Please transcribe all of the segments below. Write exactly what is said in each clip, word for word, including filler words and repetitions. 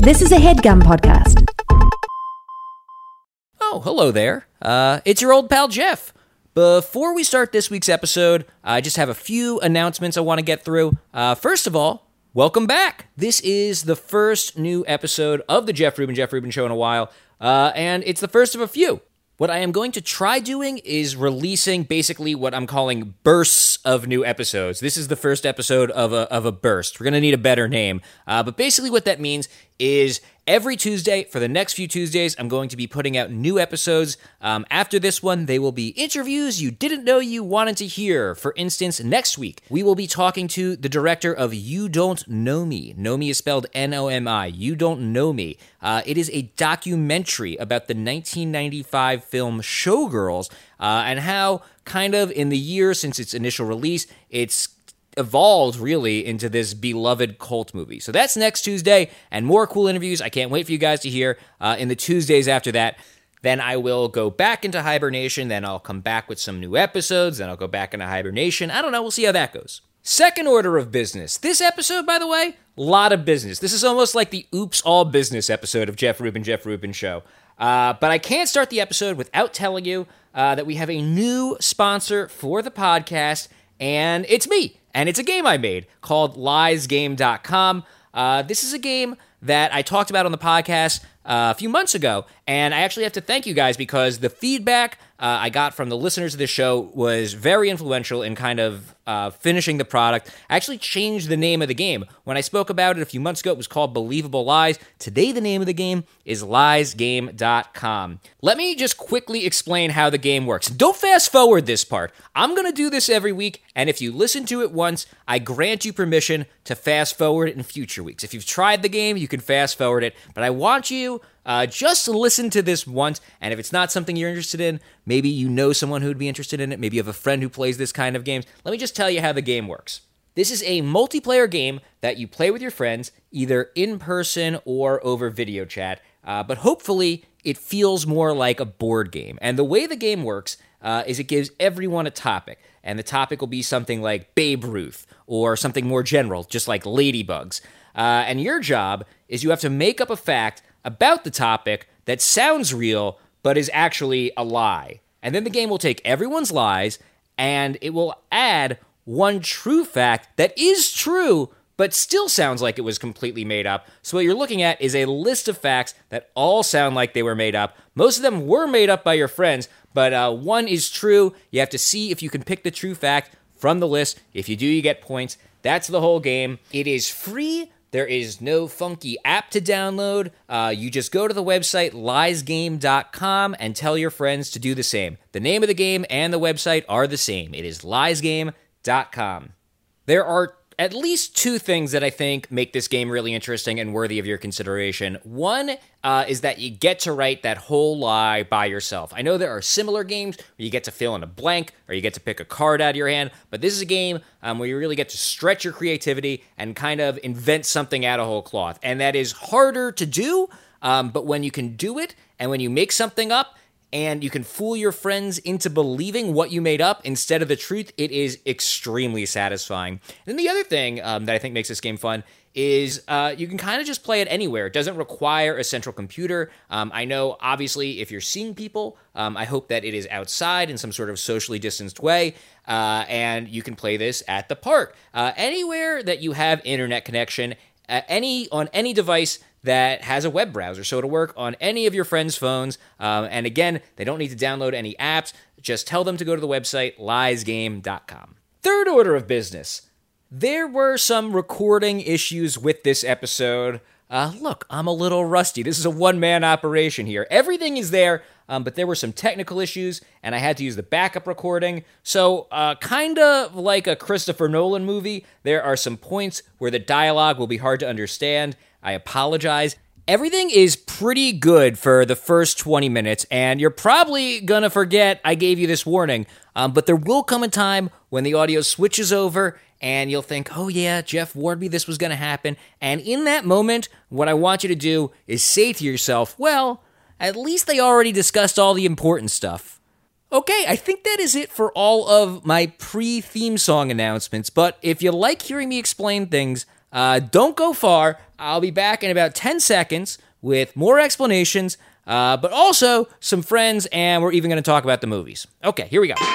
This is a HeadGum podcast. Oh, hello there. Uh, it's your old pal Jeff. Before we start this week's episode, I just have a few announcements I want to get through. Uh, first of all, welcome back. This is the first new episode of the Jeff Rubin, Jeff Rubin Show in a while, uh, and it's the first of a few. What I am going to try doing is releasing basically what I'm calling bursts of new episodes. This is the first episode of a of a burst. We're going to need a better name. Uh, but basically what that means is every Tuesday, for the next few Tuesdays, I'm going to be putting out new episodes. Um, after this one, they will be interviews you didn't know you wanted to hear. For instance, next week, we will be talking to the director of You Don't Know Me. Know Me is spelled N O M I. You Don't Know Me. Uh, it is a documentary about the nineteen ninety-five film Showgirls uh, and how, kind of in the years since its initial release, it's evolved really into this beloved cult movie. So that's next Tuesday, and more cool interviews I can't wait for you guys to hear uh, in the Tuesdays after that. Then I will go back into hibernation, then I'll come back with some new episodes, then I'll go back into hibernation. I don't know, we'll see how that goes. Second order of business. This episode, by the way, a lot of business. This is almost like the Oops All Business episode of Jeff Rubin, Jeff Rubin Show. Uh, but I can't start the episode without telling you uh, that we have a new sponsor for the podcast, and it's me. And it's a game I made called lies game dot com. Uh, this is a game that I talked about on the podcast uh, a few months ago, and I actually have to thank you guys because the feedback uh, I got from the listeners of this show was very influential in kind of uh, finishing the product. I actually changed the name of the game. When I spoke about it a few months ago, it was called Believable Lies. Today, the name of the game is lies game dot com. Let me just quickly explain how the game works. Don't fast forward this part. I'm going to do this every week, and if you listen to it once, I grant you permission to fast forward it in future weeks. If you've tried the game, you can fast forward it, but I want you uh, just to listen to this once, and if it's not something you're interested in, maybe you know someone who would be interested in it, maybe you have a friend who plays this kind of games, let me just tell you how the game works. This is a multiplayer game that you play with your friends, either in person or over video chat, uh, but hopefully it feels more like a board game. And the way the game works uh, is it gives everyone a topic, and the topic will be something like Babe Ruth, or something more general, just like ladybugs. Uh, and your job is you have to make up a fact about the topic that sounds real, but is actually a lie. And then the game will take everyone's lies, and it will add one true fact that is true, but still sounds like it was completely made up. So what you're looking at is a list of facts that all sound like they were made up. Most of them were made up by your friends, but uh, one is true. You have to see if you can pick the true fact from the list. If you do, you get points. That's the whole game. It is free. There is no funky app to download. Uh, you just go to the website lies game dot com and tell your friends to do the same. The name of the game and the website are the same. It is lies game dot com. There are at least two things that I think make this game really interesting and worthy of your consideration. One uh, is that you get to write that whole lie by yourself. I know there are similar games where you get to fill in a blank or you get to pick a card out of your hand, but this is a game um, where you really get to stretch your creativity and kind of invent something out of whole cloth. And that is harder to do, um, but when you can do it and when you make something up, and you can fool your friends into believing what you made up instead of the truth, it is extremely satisfying. And then the other thing um, that I think makes this game fun is uh, you can kind of just play it anywhere. It doesn't require a central computer. Um, I know, obviously, if you're seeing people, um, I hope that it is outside in some sort of socially distanced way, uh, and you can play this at the park. Uh, anywhere that you have internet connection, uh, any on any device that has a web browser, so it'll work on any of your friends' phones. Um, and again, they don't need to download any apps. Just tell them to go to the website lies game dot com. Third order of business. There were some recording issues with this episode. Uh, look, I'm a little rusty. This is a one-man operation here. Everything is there, um, but there were some technical issues, and I had to use the backup recording. So, uh, kind of like a Christopher Nolan movie, there are some points where the dialogue will be hard to understand. I apologize. Everything is pretty good for the first twenty minutes, and you're probably gonna forget I gave you this warning, um, but there will come a time when the audio switches over, and you'll think, oh yeah, Jeff warned me this was gonna happen, and in that moment, what I want you to do is say to yourself, well, at least they already discussed all the important stuff. Okay, I think that is it for all of my pre-theme song announcements, but if you like hearing me explain things, Uh, don't go far. I'll be back in about ten seconds with more explanations, uh, but also some friends, and we're even going to talk about the movies. Okay, here we go.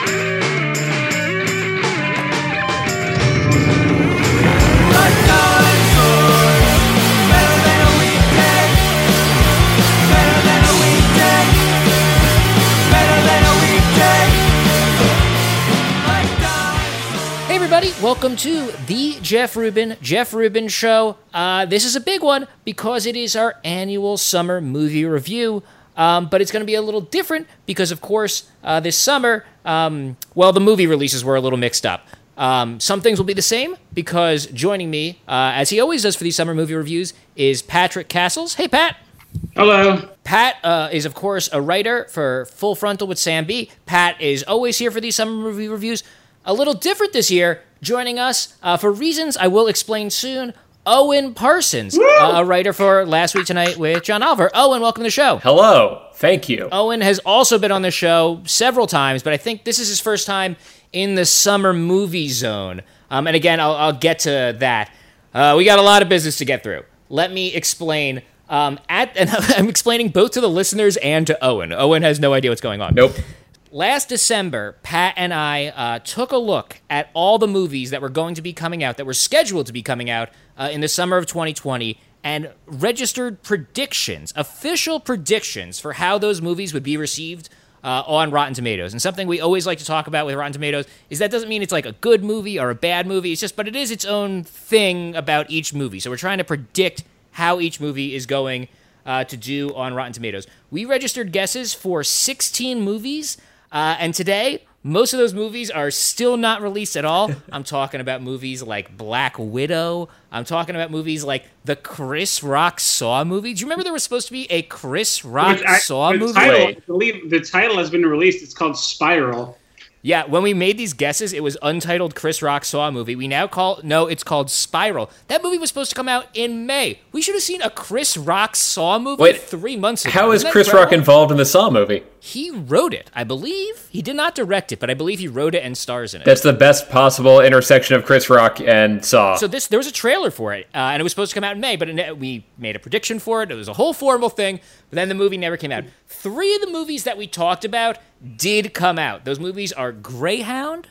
Welcome to the Jeff Rubin, Jeff Rubin Show. Uh, this is a big one because it is our annual summer movie review, um, but it's going to be a little different because, of course, uh, this summer, um, well, the movie releases were a little mixed up. Um, some things will be the same because joining me, uh, as he always does for these summer movie reviews, is Patrick Castles. Hey, Pat. Hello. Pat uh, is, of course, a writer for Full Frontal with Sam B. Pat is always here for these summer movie reviews. A little different this year. Joining us, uh, for reasons I will explain soon, Owen Parsons, uh, a writer for Last Week Tonight with John Oliver. Owen, welcome to the show. Hello. Thank you. Owen has also been on the show several times, but I think this is his first time in the summer movie zone. Um, and again, I'll, I'll get to that. Uh, we got a lot of business to get through. Let me explain. Um, at and I'm explaining both to the listeners and to Owen. Owen has no idea what's going on. Nope. Last December, Pat and I uh, took a look at all the movies that were going to be coming out, that were scheduled to be coming out uh, in the summer of twenty twenty, and registered predictions, official predictions for how those movies would be received uh, on Rotten Tomatoes. And something we always like to talk about with Rotten Tomatoes is that doesn't mean it's like a good movie or a bad movie. It's just, but it is its own thing about each movie. So we're trying to predict how each movie is going uh, to do on Rotten Tomatoes. We registered guesses for sixteen movies. Uh, and today, most of those movies are still not released at all. I'm talking about movies like Black Widow. I'm talking about movies like the Chris Rock Saw movie. Do you remember there was supposed to be a Chris Rock I, Saw the movie? Title, I believe the title has been released. It's called Spiral. Yeah, when we made these guesses, it was untitled Chris Rock Saw movie. We now call, no, it's called Spiral. That movie was supposed to come out in May. We should have seen a Chris Rock Saw movie Wait, three months ago. How is Isn't Chris that Rock incredible? involved in the Saw movie? He wrote it, I believe. He did not direct it, but I believe he wrote it and stars in it. That's the best possible intersection of Chris Rock and Saw. So this, there was a trailer for it, uh, and it was supposed to come out in May, but it, we made a prediction for it. It was a whole formal thing, but then the movie never came out. Three of the movies that we talked about did come out. Those movies are Greyhound,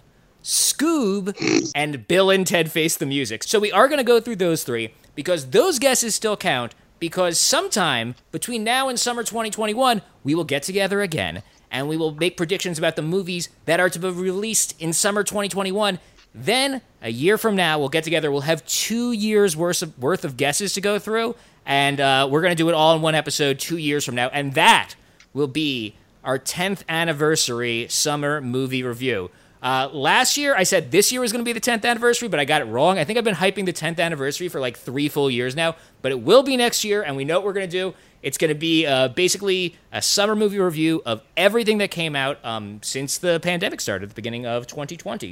Scoob, and Bill and Ted Face the Music. So we are going to go through those three, because those guesses still count, because sometime between now and summer twenty twenty-one, we will get together again, and we will make predictions about the movies that are to be released in summer twenty twenty-one. Then, a year from now, we'll get together. We'll have two years' worth of, worth of guesses to go through, and uh, we're going to do it all in one episode two years from now, and that will be our tenth anniversary summer movie review. Uh, last year, I said this year was going to be the tenth anniversary, but I got it wrong. I think I've been hyping the tenth anniversary for like three full years now, but it will be next year, and we know what we're going to do. It's going to be uh, basically a summer movie review of everything that came out um, since the pandemic started at the beginning of twenty twenty.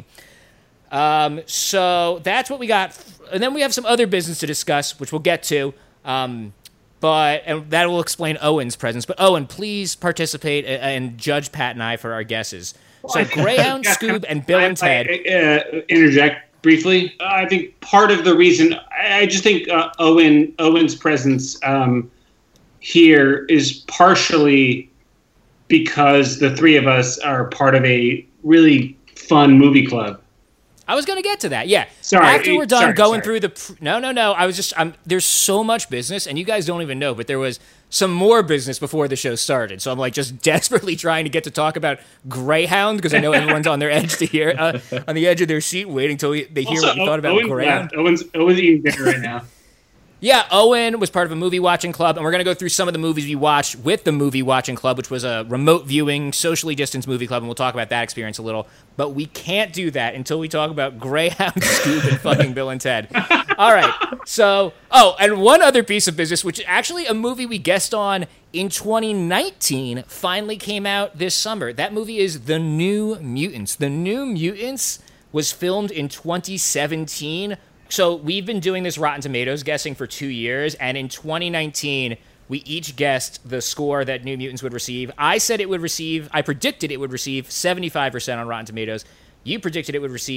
Um, so that's what we got. And then we have some other business to discuss, which we'll get to. Um, but and that will explain Owen's presence. But Owen, please participate and judge Pat and I for our guesses. So Greyhound, Scoob, and Bill and Ted. I, I, uh, interject briefly. Uh, I think part of the reason I, I just think uh, Owen Owen's presence um, here is partially because the three of us are part of a really fun movie club. I was going to get to that, yeah. Sorry. After we're done sorry, going sorry. through the... Pr- no, no, no. I was just... I'm, there's so much business, and you guys don't even know, but there was some more business before the show started. So I'm like just desperately trying to get to talk about Greyhound, because I know everyone's on their edge to hear, uh, on the edge of their seat, waiting until we, they hear Also, what you thought about Owen Greyhound. left. Owen's, Owen's eating dinner right now. Yeah, Owen was part of a movie watching club, and we're going to go through some of the movies we watched with the movie watching club, which was a remote viewing, socially distanced movie club, and we'll talk about that experience a little. But we can't do that until we talk about Greyhound, Scoob, and fucking Bill and Ted. All right, so, oh, and one other piece of business, which is actually a movie we guessed on in twenty nineteen, finally came out this summer. That movie is The New Mutants. The New Mutants was filmed in twenty seventeen. So we've been doing this Rotten Tomatoes guessing for two years, and in twenty nineteen, we each guessed the score that New Mutants would receive. I said it would receive, I predicted it would receive seventy-five percent on Rotten Tomatoes. You predicted it would receive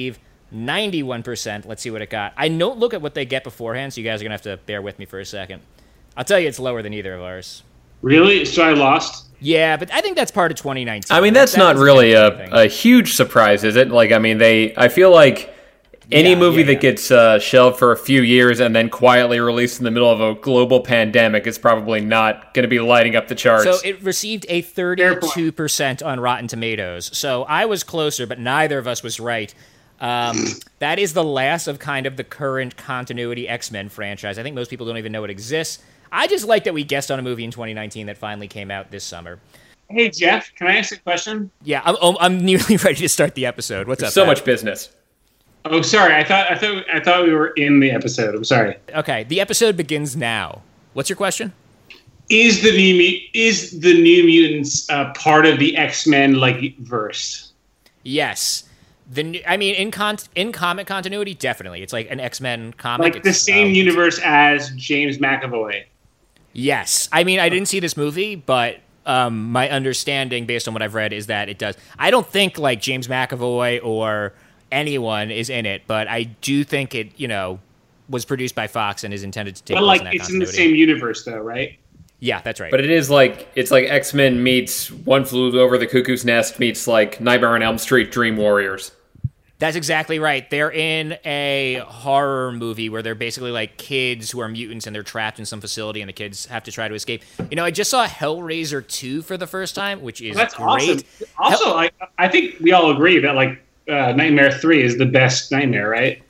ninety-one percent. Let's see what it got. I don't look at what they get beforehand, so you guys are going to have to bear with me for a second. I'll tell you it's lower than either of ours. Really? So I lost? Yeah, but I think that's part of twenty nineteen. I mean, that's that not was really kind of a, a huge surprise, is it? Like, I mean, they. I feel like any Yeah, movie yeah, that yeah. gets uh, shelved for a few years and then quietly released in the middle of a global pandemic is probably not going to be lighting up the charts. So it received a thirty-two percent on Rotten Tomatoes. So I was closer, but neither of us was right. Um, that is the last of kind of the current continuity X-Men franchise. I think most people don't even know it exists. I just like that we guessed on a movie in twenty nineteen that finally came out this summer. Hey, Jeff, can I ask a question? Yeah, I'm, I'm- I'm nearly ready to start the episode. What's up, so Pat? much business. Oh, sorry. I thought I thought I thought we were in the episode. I'm sorry. Okay, the episode begins now. What's your question? Is the new Mu- is the New Mutants uh, part of the X-Men like verse? Yes. The new, I mean, in con- in comic continuity, definitely. It's like an X-Men comic. Like the It's, same um, universe as James McAvoy? Yes. I mean, I didn't see this movie, but um, my understanding, based on what I've read, is that it does. I don't think, like, James McAvoy or anyone is in it, but I do think it, you know, was produced by Fox and is intended to take But place like in that it's in the continuity. same universe, though, right? Yeah, that's right. But it is like it's like X-Men meets One Flew Over the Cuckoo's Nest meets like Nightmare on Elm Street Dream Warriors. That's exactly right. They're in a horror movie where they're basically like kids who are mutants and they're trapped in some facility and the kids have to try to escape. You know, I just saw Hellraiser two for the first time, which is Well, that's great. awesome. Also, I I think we all agree that like uh, Nightmare three is the best Nightmare, right?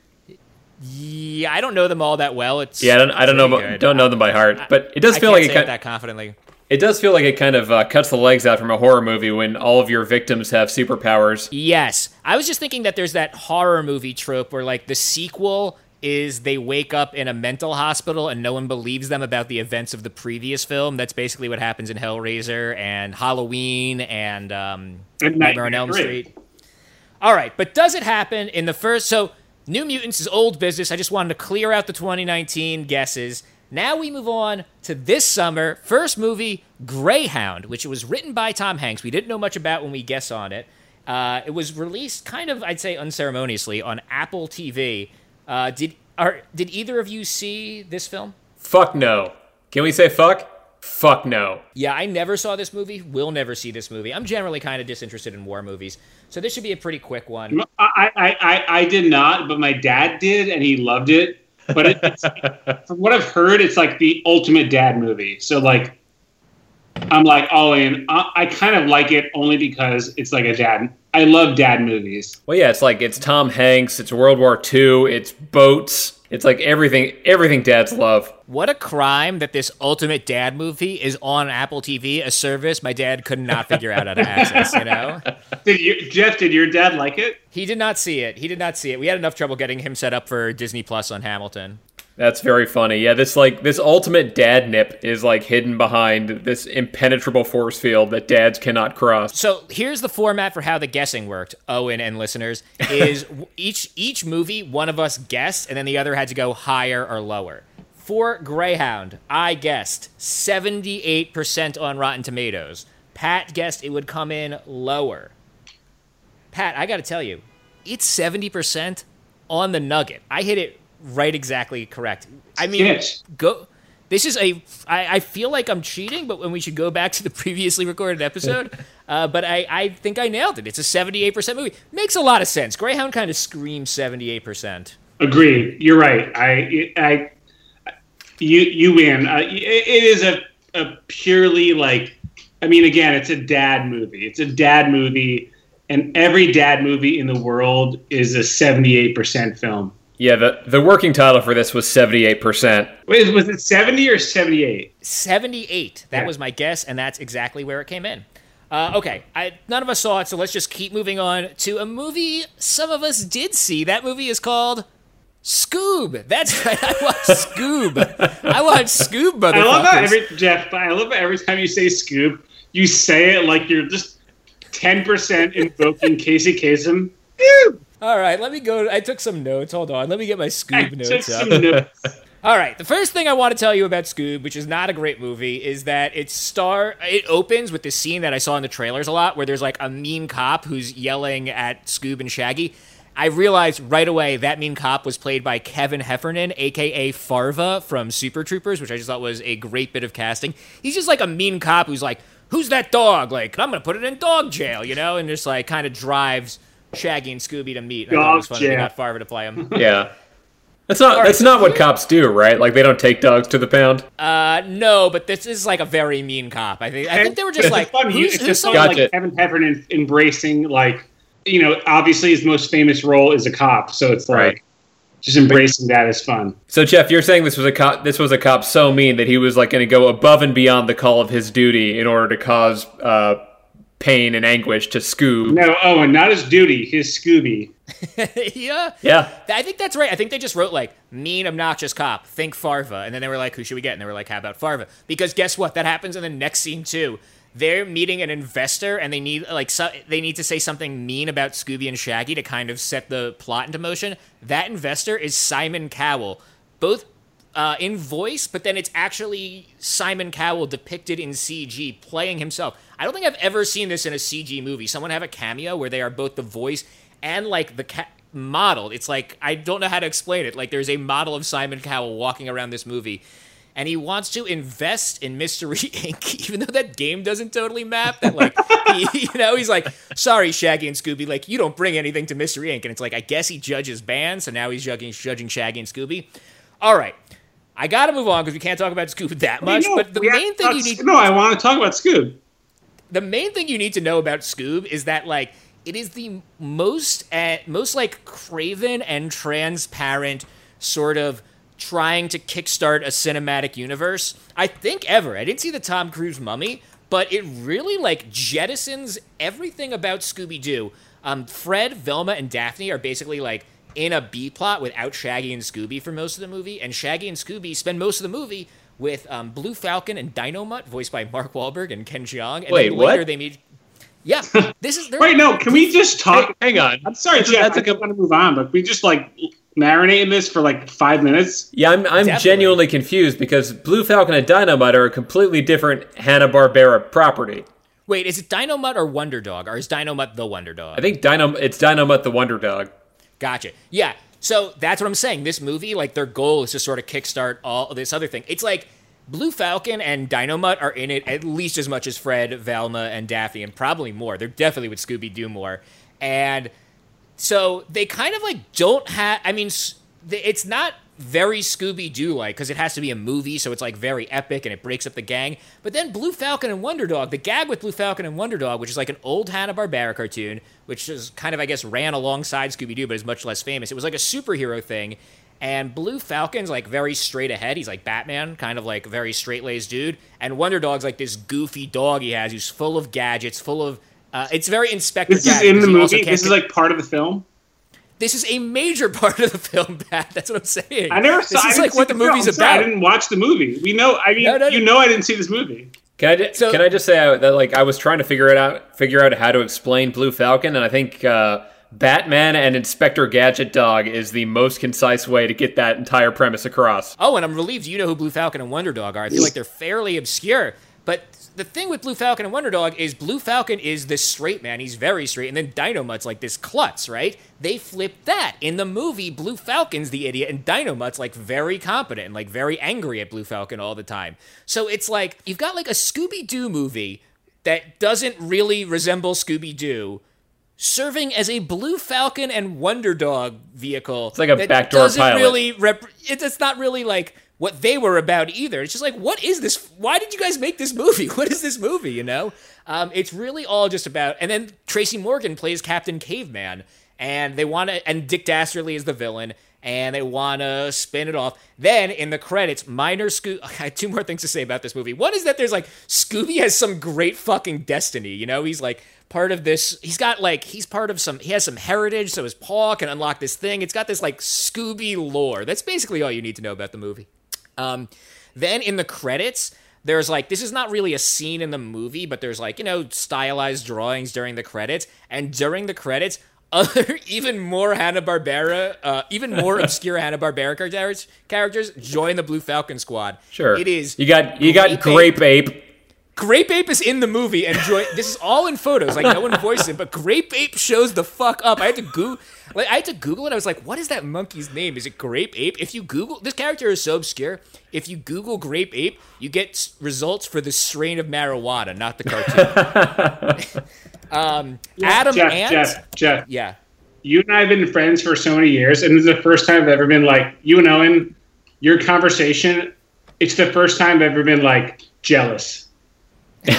Yeah, I don't know them all that well. It's Yeah, I don't, I don't know pretty about- good. don't know them by heart, but it does I feel can't like it say kind, that confidently. it does feel like it kind of uh, cuts the legs out from a horror movie when all of your victims have superpowers. Yes. I was just thinking that there's that horror movie trope where, like, the sequel is they wake up in a mental hospital and no one believes them about the events of the previous film. That's basically what happens in Hellraiser and Halloween and um, And Nightmare on Nightmare Elm three. Street. All right, but does it happen in the first... So, New Mutants is old business. I just wanted to clear out the twenty nineteen guesses. Now we move on to this summer. First movie, Greyhound, which was written by Tom Hanks. We didn't know much about when we guessed on it. Uh, it was released kind of, I'd say, unceremoniously on Apple T V. Uh, did are, did either of you see this film? Fuck no. Can we say fuck? Fuck no. Yeah, I never saw this movie. Will never see this movie. I'm generally kind of disinterested in war movies, so this should be a pretty quick one. I, I, I, I did not, but my dad did, and he loved it. But it, it's, from what I've heard, it's like the ultimate dad movie. So like, I'm like all in. I, I kind of like it only because it's like a dad. I love dad movies. Well, yeah, it's like it's Tom Hanks, it's World War Two, it's boats, it's like everything, everything dads love. What a crime that this ultimate dad movie is on Apple T V, a service my dad could not figure out how to access, you know? Did you, Jeff? Did your dad like it? He did not see it. He did not see it. We had enough trouble getting him set up for Disney Plus on Hamilton. That's very funny. Yeah, this like this ultimate dad nip is like hidden behind this impenetrable force field that dads cannot cross. So here's the format for how the guessing worked, Owen and listeners, is each each movie, one of us guessed, and then the other had to go higher or lower. For Greyhound, I guessed seventy-eight percent on Rotten Tomatoes. Pat guessed it would come in lower. Pat, I got to tell you, it's seventy percent on the nugget. I hit it right exactly correct. I mean, Yes. go. This is a. I, I feel like I'm cheating, but when we should go back to the previously recorded episode. uh, but I, I think I nailed it. It's a seventy-eight percent movie. Makes a lot of sense. Greyhound kind of screams seventy-eight percent. Agreed. You're right. I, I, you, you win. Uh, it, it is a, a purely like. I mean, again, it's a dad movie. It's a dad movie, and every dad movie in the world is a seventy-eight percent film. Yeah, the the working title for this was seventy-eight percent. Wait, was it seventy or seventy-eight? seventy-eight. That Yeah. was my guess, and that's exactly where it came in. Uh, okay, I, none of us saw it, so let's just keep moving on to a movie some of us did see. That movie is called Scoob. That's right, I watched Scoob. I watched Scoob, motherfuckers. I love that every Jeff. I love that every time you say Scoob, you say it like you're just ten percent invoking Casey Kasem. Scoob. All right, let me go. I took some notes. Hold on. Let me get my I Scoob took notes up. some notes. All right, the first thing I want to tell you about Scoob, which is not a great movie, is that it star it opens with this scene that I saw in the trailers a lot, where there's like a mean cop who's yelling at Scoob and Shaggy, I realized right away that mean cop was played by Kevin Heffernan, a k a. Farva from Super Troopers, which I just thought was a great bit of casting. He's just like a mean cop who's like, who's that dog? Like, I'm going to put it in dog jail, you know? And just like kind of drives Shaggy and Scooby to meet. I thought it was fun that they got Farva to play him. Yeah. That's not right, that's so not what cops do, right? Like, they don't take dogs to the pound? Uh, no, but this is like a very mean cop. I think I think they were just it's like, fun, who's, it's who's just fun, someone like Kevin Heffernan embracing, like, you know, obviously his most famous role is a cop, so it's like right. just embracing that is fun. So, Jeff, you're saying this was a cop. This was a cop so mean that he was like going to go above and beyond the call of his duty in order to cause uh, pain and anguish to Scoob. No, Owen, not his duty, his Scooby. yeah. Yeah. I think that's right. I think they just wrote, like, mean, obnoxious cop, think Farva. And then they were like, who should we get? And they were like, how about Farva? Because guess what? That happens in the next scene, too. They're meeting an investor, and they need, like, so, they need to say something mean about Scooby and Shaggy to kind of set the plot into motion. That investor is Simon Cowell, both uh, in voice, but then it's actually Simon Cowell depicted in C G, playing himself. I don't think I've ever seen this in a C G movie. Someone have a cameo where they are both the voice and, like, the ca- model. It's like, I don't know how to explain it. Like, there's a model of Simon Cowell walking around this movie, and he wants to invest in Mystery Incorporated, even though that game doesn't totally map. That, like, he, you know, he's like, sorry, Shaggy and Scooby, like, you don't bring anything to Mystery Incorporated. And it's like, I guess he judges bands, so now he's judging, judging Shaggy and Scooby. All right. I gotta move on because we can't talk about Scoob that much, know, but the main thing talk, you need... No, I want to talk about Scoob. The main thing you need to know about Scoob is that, like, it is the most, uh, most like, craven and transparent sort of trying to kickstart a cinematic universe, I think, ever. I didn't see the Tom Cruise Mummy, but it really, like, jettisons everything about Scooby-Doo. Um, Fred, Velma, and Daphne are basically, like, in a B-plot without Shaggy and Scooby for most of the movie, and Shaggy and Scooby spend most of the movie with um, Blue Falcon and Dynomutt, voiced by Mark Wahlberg and Ken Jeong. And Wait, then later what? they meet... Yeah, this is... Wait, no, can we just talk... Hey, hang on. I'm sorry, That's, Jeff, that's I a, want to move on, but we just, like, marinate in this for, like, five minutes? Yeah, I'm, I'm genuinely confused because Blue Falcon and Dynomutt are a completely different Hanna-Barbera property. Wait, is it Dynomutt or Wonder Dog, or is Dynomutt the Wonder Dog? I think Dino, it's Dynomutt the Wonder Dog. Gotcha. Yeah, so that's what I'm saying. This movie, like, their goal is to sort of kickstart all of this other thing. It's like Blue Falcon and Dynomutt are in it at least as much as Fred, Velma, and Daphne, and probably more. They're definitely with Scooby-Doo more. And so they kind of, like, don't have... I mean, it's not very Scooby-Doo-like, because it has to be a movie, so it's, like, very epic, and it breaks up the gang. But then Blue Falcon and Wonder Dog, the gag with Blue Falcon and Wonder Dog, which is, like, an old Hanna-Barbera cartoon, which is kind of, I guess, ran alongside Scooby-Doo, but is much less famous. It was, like, a superhero thing, and Blue Falcon's, like, very straight ahead. He's like Batman, kind of, like, very straight-laced dude. And Wonder Dog's, like, this goofy dog he has who's full of gadgets, full of... Uh, it's very Inspector This Gadget. is in the movie? This is, like, part of the film? This is a major part of the film, Pat. That's what I'm saying. I never saw. This is I like what the, the movie's Sorry, about. I didn't watch the movie. We know. I mean, no, no, you know, I didn't see this movie. Can I just, so, can I just say I, that like I was trying to figure it out, figure out how to explain Blue Falcon, and I think uh, Batman and Inspector Gadget Dog is the most concise way to get that entire premise across. Oh, and I'm relieved you know who Blue Falcon and Wonder Dog are. I feel like they're fairly obscure, but the thing with Blue Falcon and Wonder Dog is Blue Falcon is this straight man. He's very straight. And then Dynomutt's like this klutz, right? They flipped that. In the movie, Blue Falcon's the idiot, and Dynomutt's like very competent and like very angry at Blue Falcon all the time. So it's like, you've got like a Scooby-Doo movie that doesn't really resemble Scooby-Doo, serving as a Blue Falcon and Wonder Dog vehicle. It's like a that backdoor doesn't pilot. Really rep- it's not really like what they were about either. It's just like, what is this? Why did you guys make this movie? What is this movie, you know? Um, it's really all just about... And then Tracy Morgan plays Captain Caveman, and they want to... And Dick Dastardly is the villain, and they want to spin it off. Then, in the credits, minor Scooby... I have two more things to say about this movie. One is that there's, like, Scooby has some great fucking destiny, you know? He's, like, part of this... He's got, like... He's part of some... He has some heritage, so his paw can unlock this thing. It's got this, like, Scooby lore. That's basically all you need to know about the movie. Um, then in the credits, there's like, this is not really a scene in the movie, but there's like, you know, stylized drawings during the credits. And during the credits, other, even more Hanna-Barbera, uh, even more obscure Hanna-Barbera characters, characters join the Blue Falcon squad. Sure. It is. You got, you got Grape Grape Ape. Ape. Grape Ape is in the movie, and joy- this is all in photos. Like, no one voiced it, but Grape Ape shows the fuck up. I had to go, like, I had to Google it. I was like, what is that monkey's name? Is it Grape Ape? If you Google, this character is so obscure. If you Google Grape Ape, you get s- results for the strain of marijuana, not the cartoon. um, Adam Jeff, Ant. Jeff, Jeff. Yeah. You and I have been friends for so many years, and this is the first time I've ever been like, you and Owen, your conversation, it's the first time I've ever been like jealous. You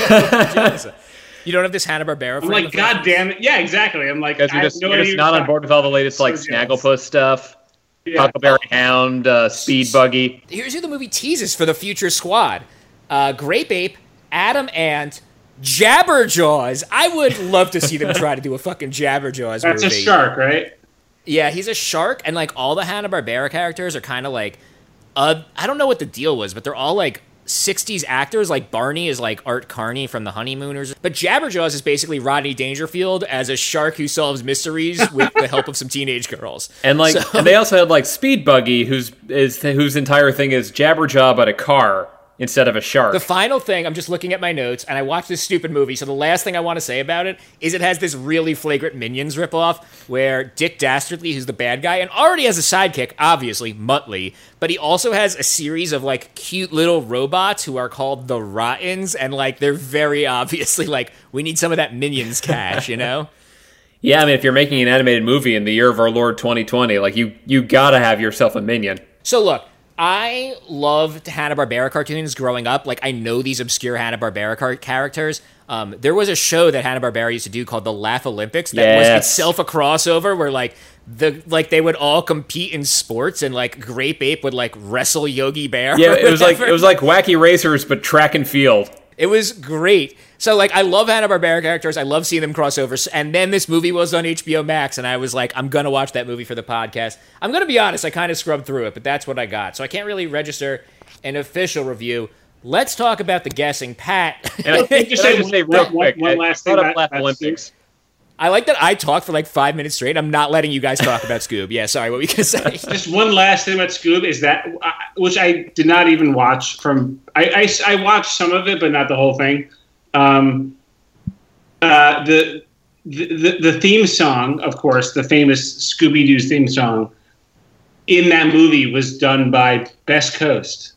don't have this Hanna-Barbera I'm frame like, of God reference? damn it. Yeah, exactly. I'm like, Because I you're have just, no you're idea just you're not on talking- board with all the latest So like jealous. Snagglepuss stuff, Yeah. Huckleberry Hound, uh, Speed Buggy. Here's who the movie teases for the future squad. Uh, Grape Ape, Adam Ant, Jabberjaws. I would love to see them try to do a fucking Jabberjaws That's movie. a shark, right? Yeah, he's a shark, and like all the Hanna-Barbera characters are kind of like, uh, I don't know what the deal was, but they're all like sixties actors. Like Barney is like Art Carney from The Honeymooners, but Jabberjaws is basically Rodney Dangerfield as a shark who solves mysteries with the help of some teenage girls. And like, So- and they also had like Speed Buggy, whose is whose entire thing is Jabberjaw but a car instead of a shark. The final thing, I'm just looking at my notes, and I watched this stupid movie, so the last thing I want to say about it is it has this really flagrant Minions ripoff where Dick Dastardly, who's the bad guy, and already has a sidekick, obviously, Muttley, but he also has a series of, like, cute little robots who are called the Rottens, and, like, they're very obviously, like, we need some of that Minions cash, you know? Yeah, I mean, if you're making an animated movie in the year of our Lord twenty twenty, like, you you gotta have yourself a minion. So look, I loved Hanna-Barbera cartoons growing up. Like, I know these obscure Hanna-Barbera car- characters. Um, there was a show that Hanna-Barbera used to do called the Laugh Olympics that was Yes. itself a crossover where, like, the like they would all compete in sports, and like Grape Ape would like wrestle Yogi Bear. Yeah, or it was like whatever. it was like Wacky Racers, but track and field. It was great. So, like, I love Hanna-Barbera characters. I love seeing them crossovers. And then this movie was on H B O Max, and I was like, I'm going to watch that movie for the podcast. I'm going to be honest, I kind of scrubbed through it, but that's what I got. So I can't really register an official review. Let's talk about the guessing. Pat, And I think Just can I say just say one- real one- quick, one I last brought thing up about- Laugh about Olympics. I like that I talked for like five minutes straight. I'm not letting you guys talk about Scoob. Yeah, sorry, what were you going to say? Just one last thing about Scoob is that, uh, which I did not even watch from, I, I, I watched some of it, but not the whole thing. Um, uh, the, the the theme song, of course, the famous Scooby-Doo's theme song, in that movie was done by Best Coast.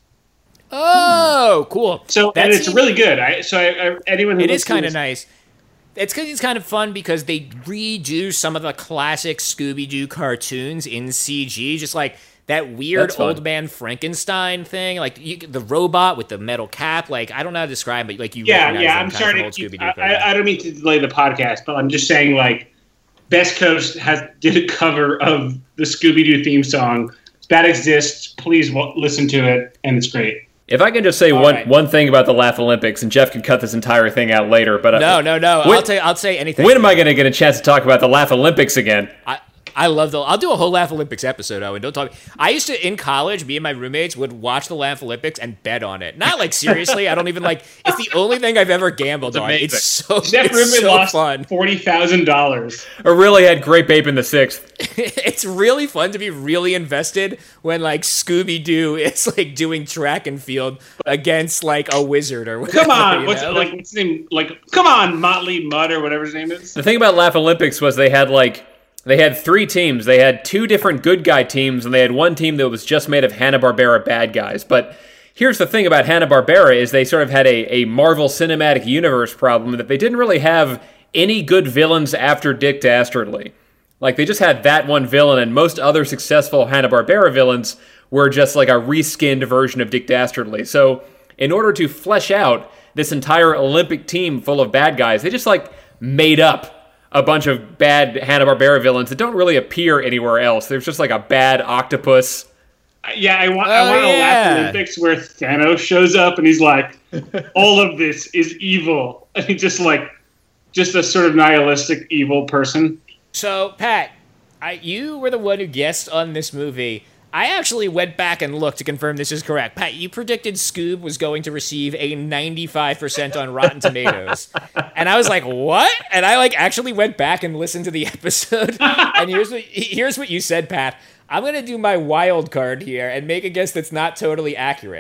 Oh, cool. So That and it's seems- really good. I, so I, I, anyone who It is listens- kind of nice. It's cause it's kind of fun because they redo some of the classic Scooby-Doo cartoons in C G, just like that weird That's fun. old man Frankenstein thing, like you, the robot with the metal cap. Like I don't know how to describe it. Like you, Yeah, recognize yeah. them I'm kind of sorry from to old keep. Scooby-Doo I, programs. I, I don't mean to delay the podcast, but I'm just saying, like, Best Coast has did a cover of the Scooby-Doo theme song. That exists. Please w- listen to it, and it's great. If I can just say All one right. one thing about the Laugh Olympics, and Jeff can cut this entire thing out later, but uh, No, no, no. When- I'll tell you, I'll say anything. when am I going to get a chance to talk about the Laugh Olympics again? I, I love the. I'll do a whole Laugh Olympics episode, Owen. Don't talk. I used to in college. Me and my roommates would watch the Laugh Olympics and bet on it. Not like seriously. I don't even like. It's the only thing I've ever gambled on. amazing. It's so. Jeff it's Rubin so lost fun. forty thousand dollars. I really had Grape Ape in the sixth. It's really fun to be really invested when like Scooby Doo is like doing track and field against like a wizard or whatever. Come on, you what's know? like what's his name? Like, come on, Motley Mudd or whatever his name is. The thing about Laugh Olympics was they had like they had three teams. They had two different good guy teams, and they had one team that was just made of Hanna-Barbera bad guys. But here's the thing about Hanna-Barbera is they sort of had a, a Marvel Cinematic Universe problem that they didn't really have any good villains after Dick Dastardly. Like, they just had that one villain, and most other successful Hanna-Barbera villains were just like a reskinned version of Dick Dastardly. So in order to flesh out this entire Olympic team full of bad guys, they just like made up a bunch of bad Hanna-Barbera villains that don't really appear anywhere else. There's just like a bad octopus. Yeah, I want. Oh, I want a yeah. Laugh Olympics where Thanos shows up and he's like, "All of this is evil," and he's just like, just a sort of nihilistic evil person. So, Pat, I, you were the one who guessed on this movie. I actually went back and looked to confirm this is correct. Pat, you predicted Scoob was going to receive a ninety-five percent on Rotten Tomatoes. And I was like, what? And I like actually went back and listened to the episode. And here's what here's what you said, Pat. I'm going to do my wild card here and make a guess that's not totally accurate.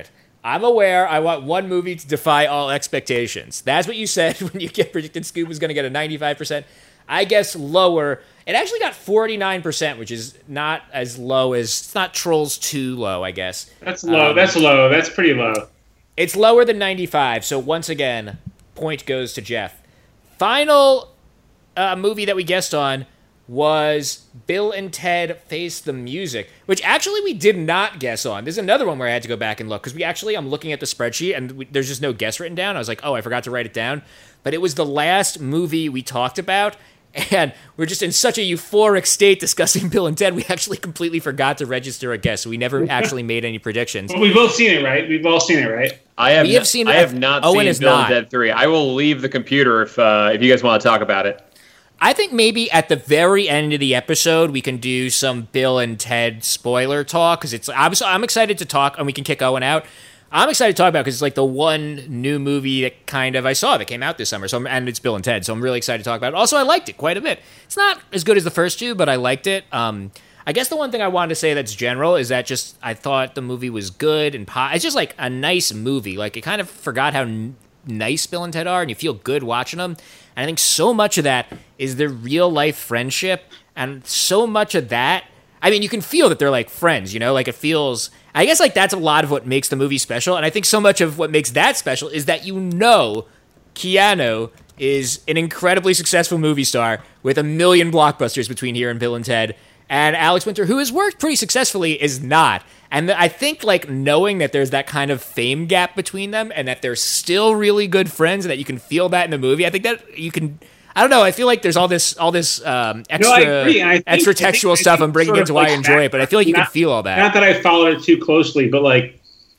I'm aware I want one movie to defy all expectations. That's what you said when you get predicted Scoob was going to get a ninety-five percent. I guess lower. It actually got forty-nine percent, which is not as low as... It's not Trolls two low, I guess. That's low. Um, That's low. That's pretty low. It's lower than ninety-five, so once again, point goes to Jeff. Final uh, movie that we guessed on was Bill and Ted Face the Music, which actually we did not guess on. There's another one where I had to go back and look, because we actually, I'm looking at the spreadsheet, and we, there's just no guess written down. I was like, oh, I forgot to write it down. But it was the last movie we talked about, and we're just in such a euphoric state discussing Bill and Ted, we actually completely forgot to register a guess, so we never actually made any predictions. Well, we've both seen it, right? We've all seen it, right? I have, we have seen, I have not Owen seen Bill not. and Ted three. I will leave the computer if uh, if you guys want to talk about it. I think maybe at the very end of the episode, we can do some Bill and Ted spoiler talk, because it's I'm, I'm excited to talk, and we can kick Owen out. I'm excited to talk about it because it's like the one new movie that kind of I saw that came out this summer, so I'm, and it's Bill and Ted, so I'm really excited to talk about it. Also, I liked it quite a bit. It's not as good as the first two, but I liked it. Um, I guess the one thing I wanted to say that's general is that just I thought the movie was good and po- it's just like a nice movie. Like, it kind of forgot how n- nice Bill and Ted are, and you feel good watching them. And I think so much of that is their real life friendship, and so much of that, I mean, you can feel that they're like friends, you know, like it feels, I guess like that's a lot of what makes the movie special. And I think so much of what makes that special is that, you know, Keanu is an incredibly successful movie star with a million blockbusters between here and Bill and Ted. And Alex Winter, who has worked pretty successfully, is not. And I think, like, knowing that there's that kind of fame gap between them and that they're still really good friends and that you can feel that in the movie, I think that you can... I don't know. I feel like there's all this, all this um, extra, no, I I think, extra textual I think, stuff I I'm bringing into why like I enjoy that, it, but I feel like you not, can feel all that. Not that I followed it too closely, but like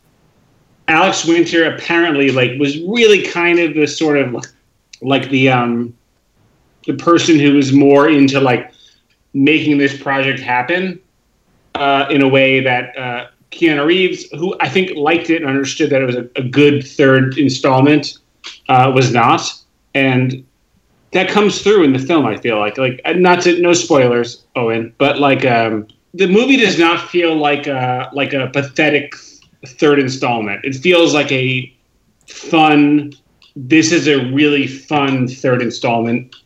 Alex Winter apparently like was really kind of the sort of like the um the person who was more into like making this project happen uh, in a way that uh, Keanu Reeves, who I think liked it and understood that it was a, a good third installment, uh, was not, and. That comes through in the film, I feel like. Like, not to, no spoilers, Owen, but like um, the movie does not feel like a, like a pathetic third installment. It feels like a fun, this is a really fun third installment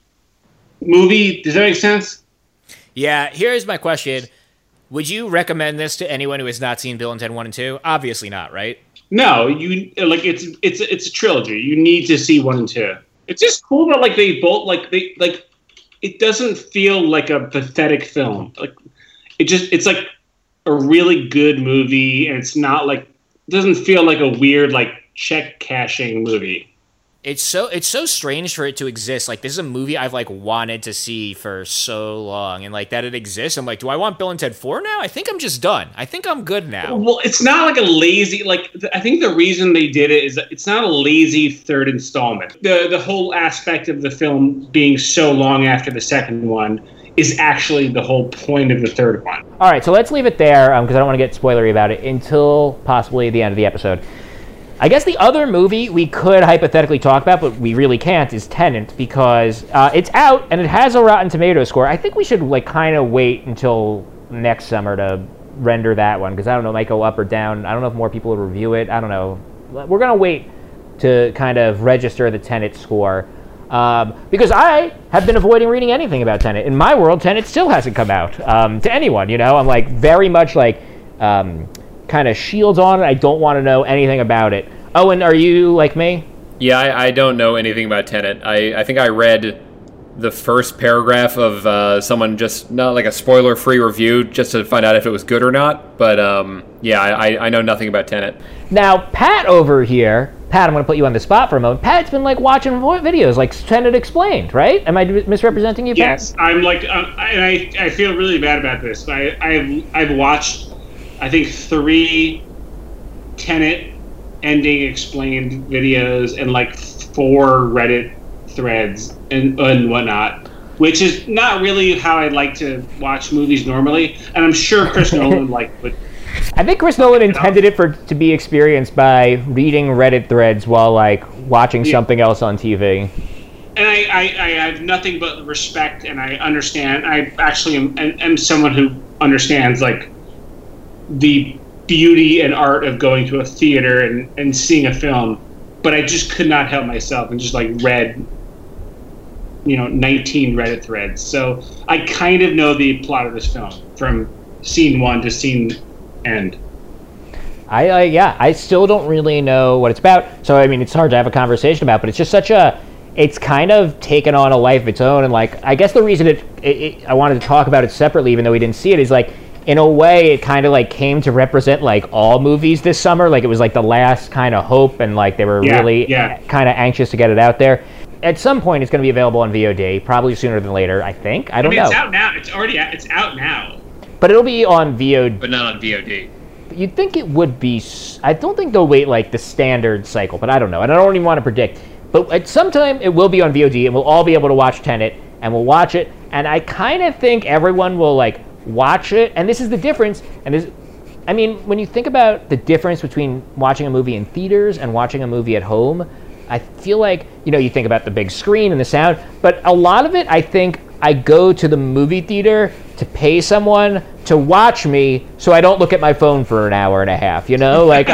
movie. Does that make sense? Yeah, here's my question. Would you recommend this to anyone who has not seen Bill and Ted one and two? Obviously not, right? No, you like it's it's it's a trilogy. You need to see one and two. It's just cool that like they both like they like it doesn't feel like a pathetic film. Like it just it's like a really good movie, and it's not like it doesn't feel like a weird like check cashing movie. It's so it's so strange for it to exist. Like, this is a movie I've like wanted to see for so long, and like that it exists. I'm like, do I want Bill and Ted four now? I think I'm just done. I think I'm good now. Well, it's not like a lazy like. I think the reason they did it is that it's not a lazy third installment. The the whole aspect of the film being so long after the second one is actually the whole point of the third one. All right, so let's leave it there because um, I don't want to get spoilery about it until possibly the end of the episode. I guess the other movie we could hypothetically talk about, but we really can't, is Tenet, because uh, it's out and it has a Rotten Tomatoes score. I think we should like kind of wait until next summer to render that one, because I don't know, it might go up or down. I don't know if more people will review it. I don't know. We're going to wait to kind of register the Tenet score, um, because I have been avoiding reading anything about Tenet. In my world, Tenet still hasn't come out um, to anyone, you know? I'm like very much like... Um, kind of shields on it. I don't want to know anything about it. Owen, are you like me? Yeah, I, I don't know anything about Tenet. I, I think I read the first paragraph of uh, someone just, not like a spoiler-free review, just to find out if it was good or not. But um, yeah, I, I know nothing about Tenet. Now, Pat over here, Pat, I'm going to put you on the spot for a moment. Pat's been like watching videos like Tenet Explained, right? Am I misrepresenting you, Pat? Yes, I'm like, uh, and I, I feel really bad about this. I, I've, I've watched... I think three Tenet ending explained videos and like four Reddit threads and, and whatnot, which is not really how I like to watch movies normally. And I'm sure Chris Nolan like would. I think Chris Nolan intended it for to be experienced by reading Reddit threads while like watching yeah. something else on T V. And I, I, I have nothing but respect, and I understand. I actually am, am someone who understands like. the beauty and art of going to a theater and, and seeing a film, but I just could not help myself and just like read, you know, nineteen Reddit threads. So I kind of know the plot of this film from scene one to scene end. I, I yeah, I still don't really know what it's about. So I mean, it's hard to have a conversation about, but it's just such a, it's kind of taken on a life of its own. And like, I guess the reason it, it, it I wanted to talk about it separately, even though we didn't see it, is like, in a way, it kind of like came to represent like all movies this summer. Like it was like the last kind of hope, and like they were yeah, really yeah. kind of anxious to get it out there. At some point, it's going to be available on V O D, probably sooner than later. I think. I don't I mean, know. It's out now. It's already out. It's out now. But it'll be on V O D. But not on V O D. You'd think it would be. I don't think they'll wait like the standard cycle, but I don't know, and I don't even want to predict. But at some time, it will be on V O D, and we'll all be able to watch Tenet, and we'll watch it. And I kind of think everyone will like watch it, and this is the difference. And this, I mean, when you think about the difference between watching a movie in theaters and watching a movie at home, I feel like, you know, you think about the big screen and the sound, but a lot of it, I think, I go to the movie theater to pay someone to watch me so I don't look at my phone for an hour and a half, you know? Like,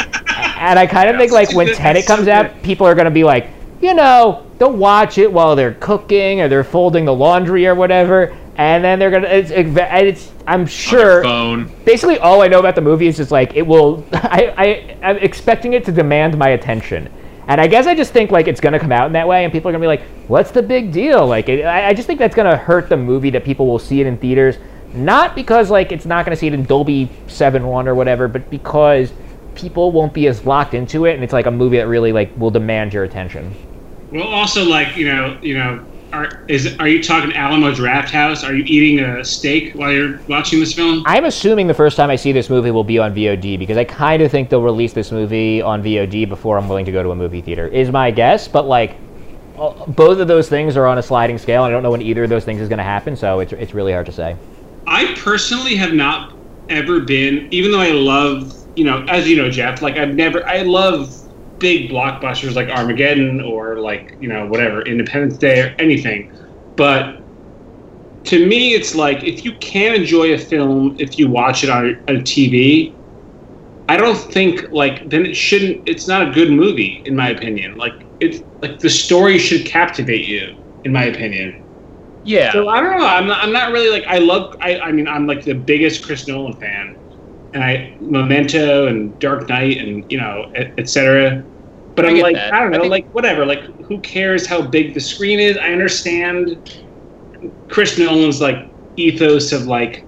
and I kind of think, like, when Tenet comes out, people are going to be like, you know, they'll watch it while they're cooking or they're folding the laundry or whatever, and then they're going to, it's, it's, I'm sure, phone. Basically all I know about the movie is just, like, it will, I, I, I'm expecting it to demand my attention. And I guess I just think, like, it's going to come out in that way, and people are going to be like, what's the big deal? Like, it, I, I just think that's going to hurt the movie that people will see it in theaters, not because, like, it's not going to see it in Dolby seven one or whatever, but because people won't be as locked into it, and it's, like, a movie that really, like, will demand your attention. Well, also, like, you know, you know, are is are you talking Alamo Drafthouse? Are you eating a steak while you're watching this film? I'm assuming the first time I see this movie will be on V O D, because I kind of think they'll release this movie on V O D before I'm willing to go to a movie theater, is my guess. But, like, both of those things are on a sliding scale, and I don't know when either of those things is going to happen, so it's it's really hard to say. I personally have not ever been, even though I love, you know, as you know, Jeff, like, I've never, I love big blockbusters like Armageddon or, like, you know, whatever, Independence Day or anything. But to me, it's like, if you can enjoy a film if you watch it on a T V, I don't think, like, then it shouldn't, it's not a good movie, in my opinion. Like, it's, like, the story should captivate you, in my opinion. Yeah. So I don't know. I'm not, I'm not really, like, I love, I, I mean, I'm, like, the biggest Chris Nolan fan. And I, Memento and Dark Knight and, you know, et, et cetera. But I'm like, that. I don't know, I think, like, whatever. Like, who cares how big the screen is? I understand Chris Nolan's, like, ethos of, like,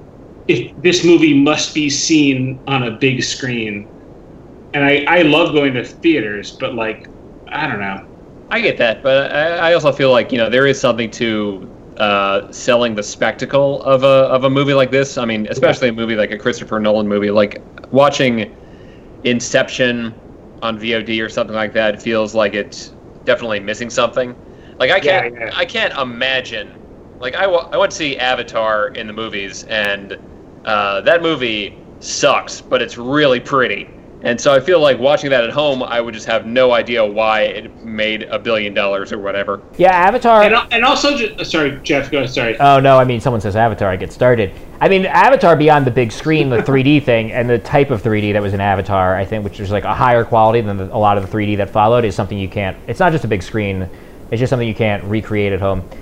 if this movie must be seen on a big screen. And I, I love going to theaters, but, like, I don't know. I get that, but I, I also feel like, you know, there is something to uh, selling the spectacle of a of a movie like this. I mean, especially a movie like a Christopher Nolan movie. Like, watching Inception on V O D or something like that feels like it's definitely missing something. Like, I can't, yeah, yeah. I can't imagine. Like, I, w- I went to see Avatar in the movies, and uh, that movie sucks, but it's really pretty. And so I feel like watching that at home, I would just have no idea why it made a billion dollars or whatever. Yeah, Avatar. And, and also, just, sorry, Jeff, go ahead, sorry. Oh, no, I mean, someone says Avatar, I get started. I mean, Avatar beyond the big screen, the three D thing, and the type of three D that was in Avatar, I think, which is like a higher quality than the, a lot of the three D that followed, is something you can't, it's not just a big screen, it's just something you can't recreate at home.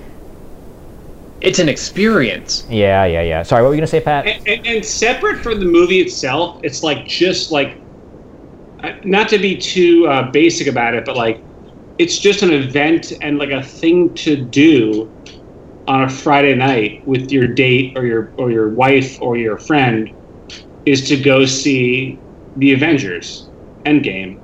It's an experience. Yeah, yeah, yeah. Sorry, what were you going to say, Pat? And, and, and separate from the movie itself, it's like, just like, not to be too uh, basic about it, but, like, it's just an event and, like, a thing to do on a Friday night with your date or your or your wife or your friend, is to go see the Avengers Endgame.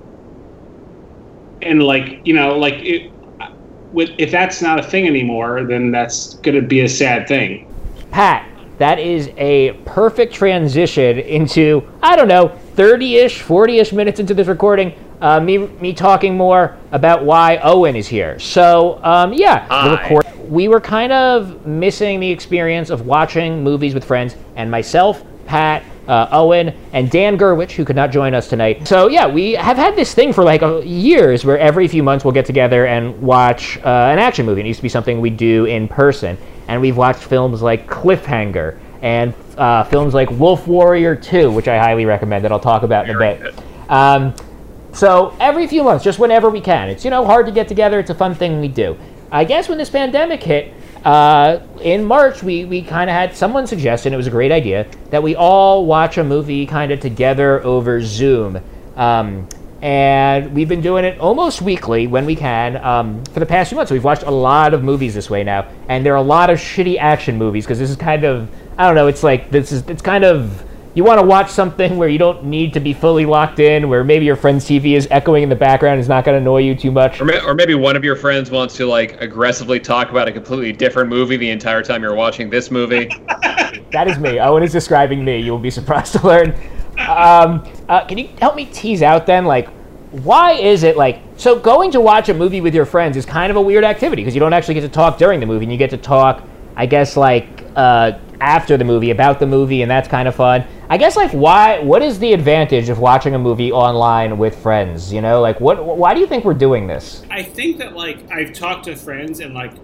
And, like, you know, like, it, with, if that's not a thing anymore, then that's going to be a sad thing. Pat, that is a perfect transition into, I don't know, thirty-ish, forty-ish minutes into this recording, uh, me me talking more about why Owen is here. So, um, yeah, the record, we were kind of missing the experience of watching movies with friends, and myself, Pat, uh, Owen, and Dan Gerwich, who could not join us tonight. So, yeah, we have had this thing for, like, uh, years where every few months we'll get together and watch uh, an action movie. It used to be something we do in person. And we've watched films like Cliffhanger and uh, films like Wolf Warrior two, which I highly recommend, that I'll talk about in a bit. Um, so every few months, just whenever we can. It's, you know, hard to get together. It's a fun thing we do. I guess when this pandemic hit, uh, in March, we, we kind of had someone suggest, and it was a great idea, that we all watch a movie kind of together over Zoom. Um, and we've been doing it almost weekly when we can um, for the past few months. So we've watched a lot of movies this way now, and there are a lot of shitty action movies because this is kind of, I don't know, it's like, this is, it's kind of, you want to watch something where you don't need to be fully locked in, where maybe your friend's T V is echoing in the background, is not going to annoy you too much. Or, may, or maybe one of your friends wants to like aggressively talk about a completely different movie the entire time you're watching this movie. That is me. Owen is describing me. You will be surprised to learn. Um, uh, can you help me tease out then, like, why is it like, so going to watch a movie with your friends is kind of a weird activity because you don't actually get to talk during the movie, and you get to talk, I guess, like, uh, after the movie, about the movie, and that's kind of fun. I guess, like, why, what is the advantage of watching a movie online with friends, you know? Like, what, why do you think we're doing this? I think that, like, I've talked to friends, and, like,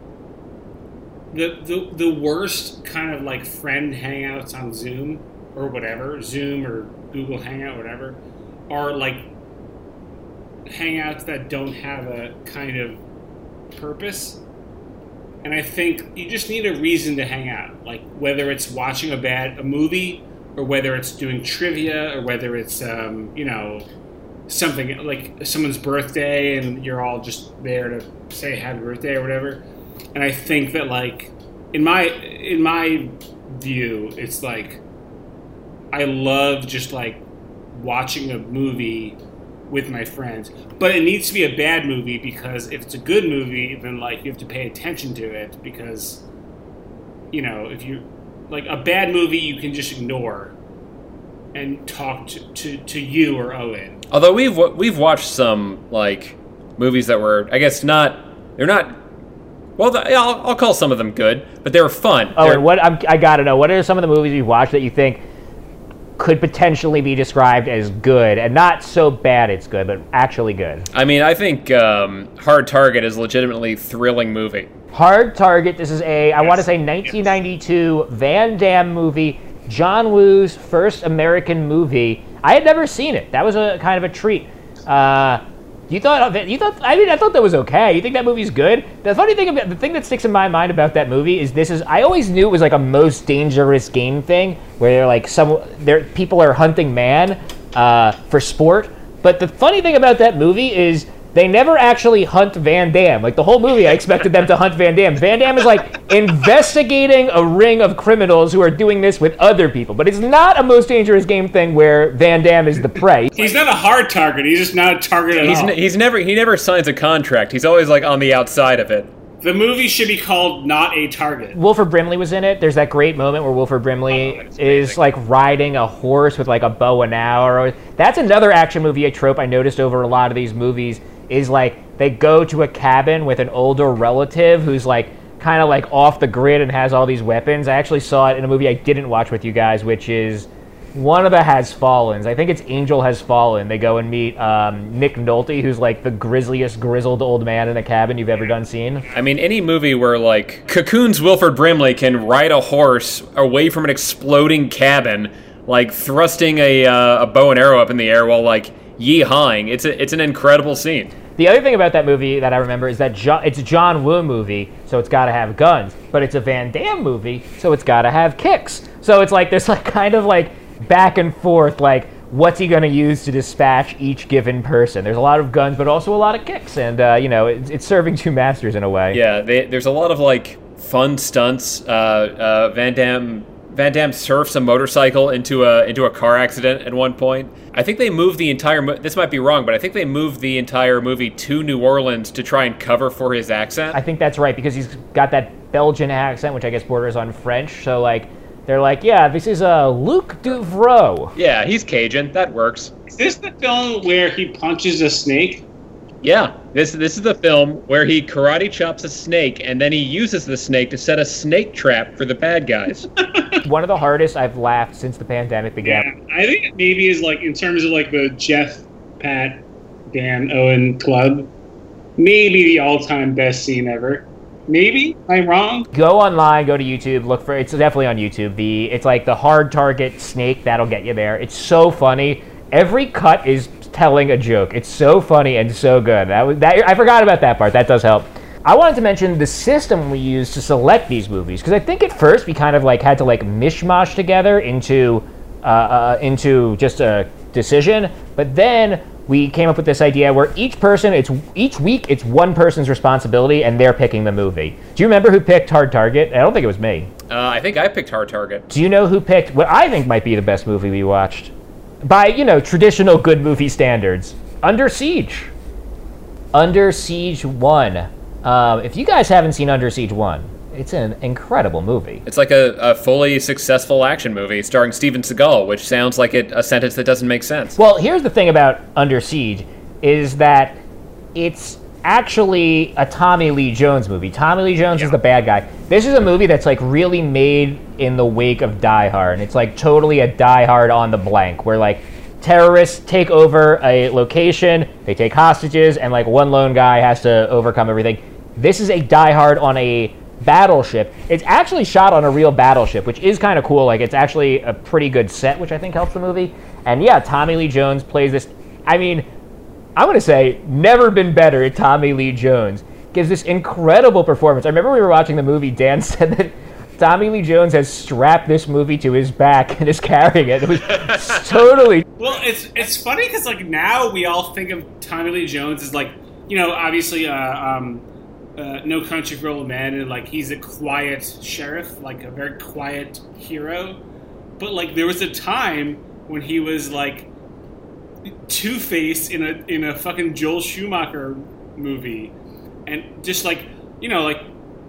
the, the, the worst kind of, like, friend hangouts on Zoom, or whatever, Zoom or Google Hangout, whatever, are, like, hangouts that don't have a kind of purpose. And I think you just need a reason to hang out, like whether it's watching a bad a movie, or whether it's doing trivia, or whether it's um, you know, something like someone's birthday and you're all just there to say happy birthday or whatever. And I think that, like, in my in my view, it's like I love just like watching a movie with my friends, but it needs to be a bad movie, because if it's a good movie, then like you have to pay attention to it, because, you know, if you like a bad movie, you can just ignore and talk to, to, to you or Owen. Although we've we've watched some like movies that were, I guess, not they're not. Well, the, I'll, I'll call some of them good, but they were fun. Oh, They're, and what I'm, I gotta know, what are some of the movies you've watched that you think could potentially be described as good, and not so bad it's good, but actually good? I mean, I think um, Hard Target is a legitimately thrilling movie. Hard Target, this is a, I want to say nineteen ninety-two Van Damme movie, John Woo's first American movie. I had never seen it. That was a kind of a treat. Uh, you thought, you thought, I mean, I thought that was okay. You think that movie's good? The funny thing about, the thing that sticks in my mind about that movie is this is, I always knew it was like a Most Dangerous Game thing, where they're like, some, there people are hunting man uh, for sport. But the funny thing about that movie is they never actually hunt Van Damme. Like, the whole movie, I expected them to hunt Van Damme. Van Damme is, like, investigating a ring of criminals who are doing this with other people. But it's not a Most Dangerous Game thing where Van Damme is the prey. He's not a hard target. He's just not a target at He's all. n- he's never he never signs a contract. He's always like on the outside of it. The movie should be called Not a Target. Wilford Brimley was in it. There's that great moment where Wilford Brimley Oh, that's is, amazing. like, riding a horse with, like, a bow and arrow. That's another action movie, a trope I noticed over a lot of these movies, is, like, they go to a cabin with an older relative who's, like, kind of, like, off the grid and has all these weapons. I actually saw it in a movie I didn't watch with you guys, which is one of the Has Fallens. I think it's Angel Has Fallen. They go and meet um, Nick Nolte, who's, like, the grisliest, grizzled old man in a cabin you've ever done seen. I mean, any movie where, like, Cocoon's Wilford Brimley can ride a horse away from an exploding cabin, like, thrusting a, uh, a bow and arrow up in the air while, like, yee-hawing. It's, a, it's an incredible scene. The other thing about that movie that I remember is that jo- it's a John Woo movie, so it's got to have guns. But it's a Van Damme movie, so it's got to have kicks. So it's like, there's, like, kind of, like, back and forth, like, what's he going to use to dispatch each given person? There's a lot of guns, but also a lot of kicks, and, uh, you know, it's, it's serving two masters in a way. Yeah, they, there's a lot of, like, fun stunts. Uh, uh, Van Damme Van Damme surfs a motorcycle into a into a car accident at one point. I think they moved the entire mo- this might be wrong, but I think they moved the entire movie to New Orleans to try and cover for his accent. I think that's right, because he's got that Belgian accent, which I guess borders on French, so, like, they're like, yeah, this is uh, Luc Duvreau. Yeah, he's Cajun. That works. Is this the film where he punches a snake? Yeah, this this is the film where he karate chops a snake and then he uses the snake to set a snake trap for the bad guys. One of the hardest I've laughed since the pandemic began. Yeah, I think it maybe is like in terms of like the Jeff, Pat, Dan, Owen club, maybe the all-time best scene ever. Maybe I'm wrong. Go online, go to YouTube, look for it's definitely on YouTube. The it's like the hard target snake that'll get you there. It's so funny. Every cut is telling a joke. It's so funny and so good. That was that I forgot about that part. That does help. I wanted to mention the system we use to select these movies because I think at first we kind of like had to like mishmash together into uh, uh, into just a decision, but then we came up with this idea where each person, it's each week, it's one person's responsibility, and they're picking the movie. Do you remember who picked Hard Target? I don't think it was me. Uh, I think I picked Hard Target. Do you know who picked what I think might be the best movie we watched? By, you know, traditional good movie standards. Under Siege. Under Siege one. Um, if you guys haven't seen Under Siege one, it's an incredible movie. It's like a, a fully successful action movie starring Steven Seagal, which sounds like it, a sentence that doesn't make sense. Well, here's the thing about Under Siege, is that it's actually a Tommy Lee Jones movie. Tommy Lee Jones yeah. is the bad guy. This is a movie that's like really made in the wake of Die Hard. It's like totally a Die Hard on the blank, where like terrorists take over a location, they take hostages, and like one lone guy has to overcome everything. This is a Die Hard on a battleship. It's actually shot on a real battleship, which is kind of cool. Like, it's actually a pretty good set, which I think helps the movie. And yeah, Tommy Lee Jones plays this. I mean, I'm going to say, never been better at Tommy Lee Jones. Gives this incredible performance. I remember we were watching the movie, Dan said that Tommy Lee Jones has strapped this movie to his back and is carrying it. It was totally... Well, it's it's funny because, like, now we all think of Tommy Lee Jones as, like, you know, obviously, uh, um, uh, No Country for Old Men, and, like, he's a quiet sheriff, like, a very quiet hero. But, like, there was a time when he was, like, Two-Face in a in a fucking Joel Schumacher movie, and just like you know like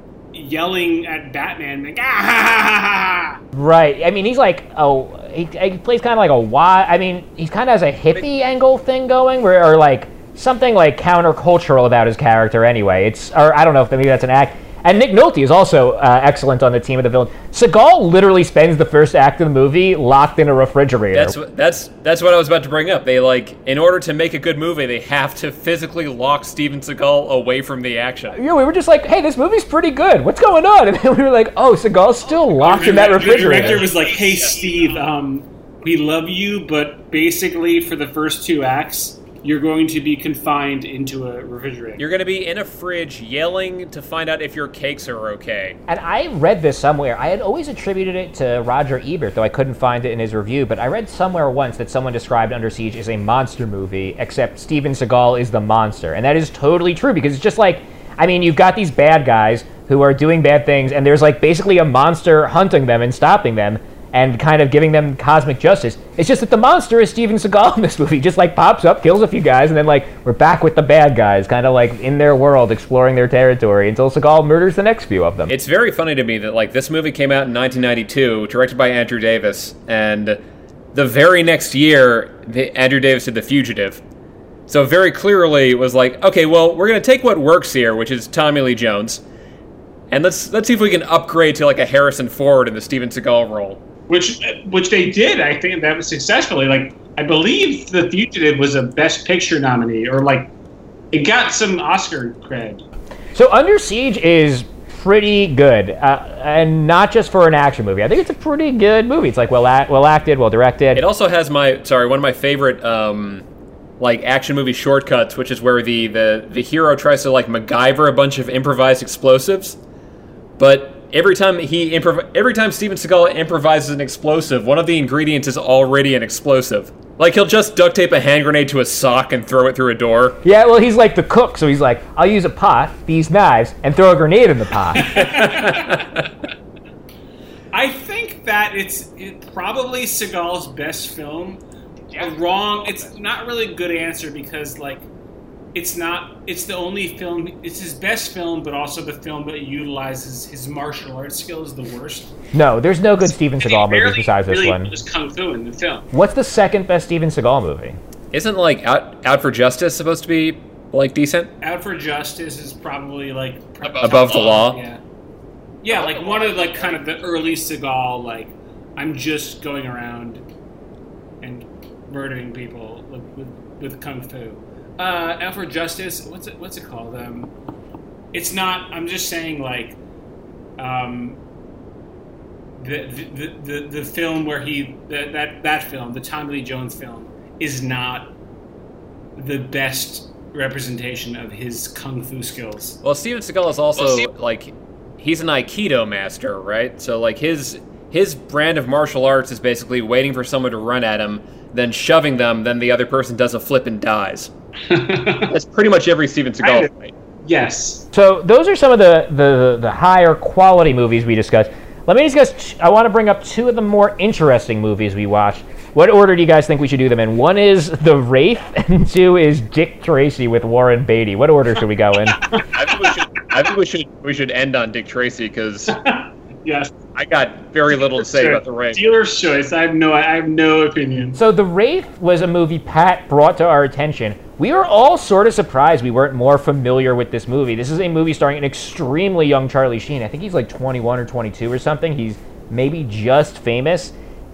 yelling at Batman like ah ha ha ha ha. Right. I mean, he's like oh he, he plays kind of like a why. I mean, he kind of has a hippie angle thing going, where or like something like countercultural about his character. Anyway, it's or I don't know if maybe that's an act. And Nick Nolte is also uh, excellent on the team of the villain. Seagal literally spends the first act of the movie locked in a refrigerator. That's what, that's that's what I was about to bring up. They like, in order to make a good movie, they have to physically lock Steven Seagal away from the action. Yeah, we were just like, hey, this movie's pretty good. What's going on? And then we were like, oh, Seagal's still locked in that refrigerator. The director was like, hey, Steve, um, we love you, but basically for the first two acts, you're going to be confined into a refrigerator. You're going to be in a fridge yelling to find out if your cakes are okay. And I read this somewhere. I had always attributed it to Roger Ebert, though I couldn't find it in his review. But I read somewhere once that someone described Under Siege as a monster movie, except Steven Seagal is the monster. And that is totally true, because it's just like, I mean, you've got these bad guys who are doing bad things, and there's like basically a monster hunting them and stopping them, and kind of giving them cosmic justice. It's just that the monster is Steven Seagal in this movie. Just like pops up, kills a few guys, and then like we're back with the bad guys, kind of like in their world, exploring their territory until Seagal murders the next few of them. It's very funny to me that like this movie came out in nineteen ninety-two, directed by Andrew Davis, and the very next year, the, Andrew Davis did The Fugitive. So very clearly it was like, okay, well, we're going to take what works here, which is Tommy Lee Jones, and let's let's see if we can upgrade to like a Harrison Ford in the Steven Seagal role. Which which they did, I think, that was successfully. Like, I believe The Fugitive was a Best Picture nominee, or like, it got some Oscar cred. So Under Siege is pretty good, uh, and not just for an action movie. I think it's a pretty good movie. It's like well act, well acted, well directed. It also has my sorry one of my favorite um, like action movie shortcuts, which is where the, the the hero tries to like MacGyver a bunch of improvised explosives, but Every time he improv- every time Steven Seagal improvises an explosive, one of the ingredients is already an explosive. Like, he'll just duct tape a hand grenade to a sock and throw it through a door. Yeah, well, he's like the cook, so he's like, I'll use a pot, these knives, and throw a grenade in the pot. I think that it's it, probably Seagal's best film. Yeah. Wrong. It's not really a good answer because, like, It's not. It's the only film. It's his best film, but also the film that utilizes his martial arts skills the worst. No, there's no good Steven Seagal movies besides this really one. Just kung fu in the film. What's the second best Steven Seagal movie? Isn't like Out Out for Justice supposed to be like decent? Out for Justice is probably like above, above the law. Yeah, yeah, like one of like kind of the early Seagal. Like, I'm just going around and murdering people with with, with kung fu. Uh, Out for Justice. What's it? What's it called? Um, it's not. I'm just saying, like, um, the the, the the film where he that that that film, the Tommy Lee Jones film, is not the best representation of his kung fu skills. Well, Steven Seagal is also, well, Steve- like, he's an Aikido master, right? So, like, his his brand of martial arts is basically waiting for someone to run at him, then shoving them, then the other person does a flip and dies. That's pretty much every Steven Seagal fight. Yes. So those are some of the, the, the higher quality movies we discussed. Let me discuss, I want to bring up two of the more interesting movies we watched. What order do you guys think we should do them in? One is The Wraith, and two is Dick Tracy with Warren Beatty. What order should we go in? I think we should, I think we should, we should end on Dick Tracy, because yes. I got very little to say sure. about The Wraith. Dealer's choice. I have no I have no opinion. So The Wraith was a movie Pat brought to our attention. We were all sort of surprised we weren't more familiar with this movie. This is a movie starring an extremely young Charlie Sheen. I think he's like twenty-one or twenty-two or something. He's maybe just famous.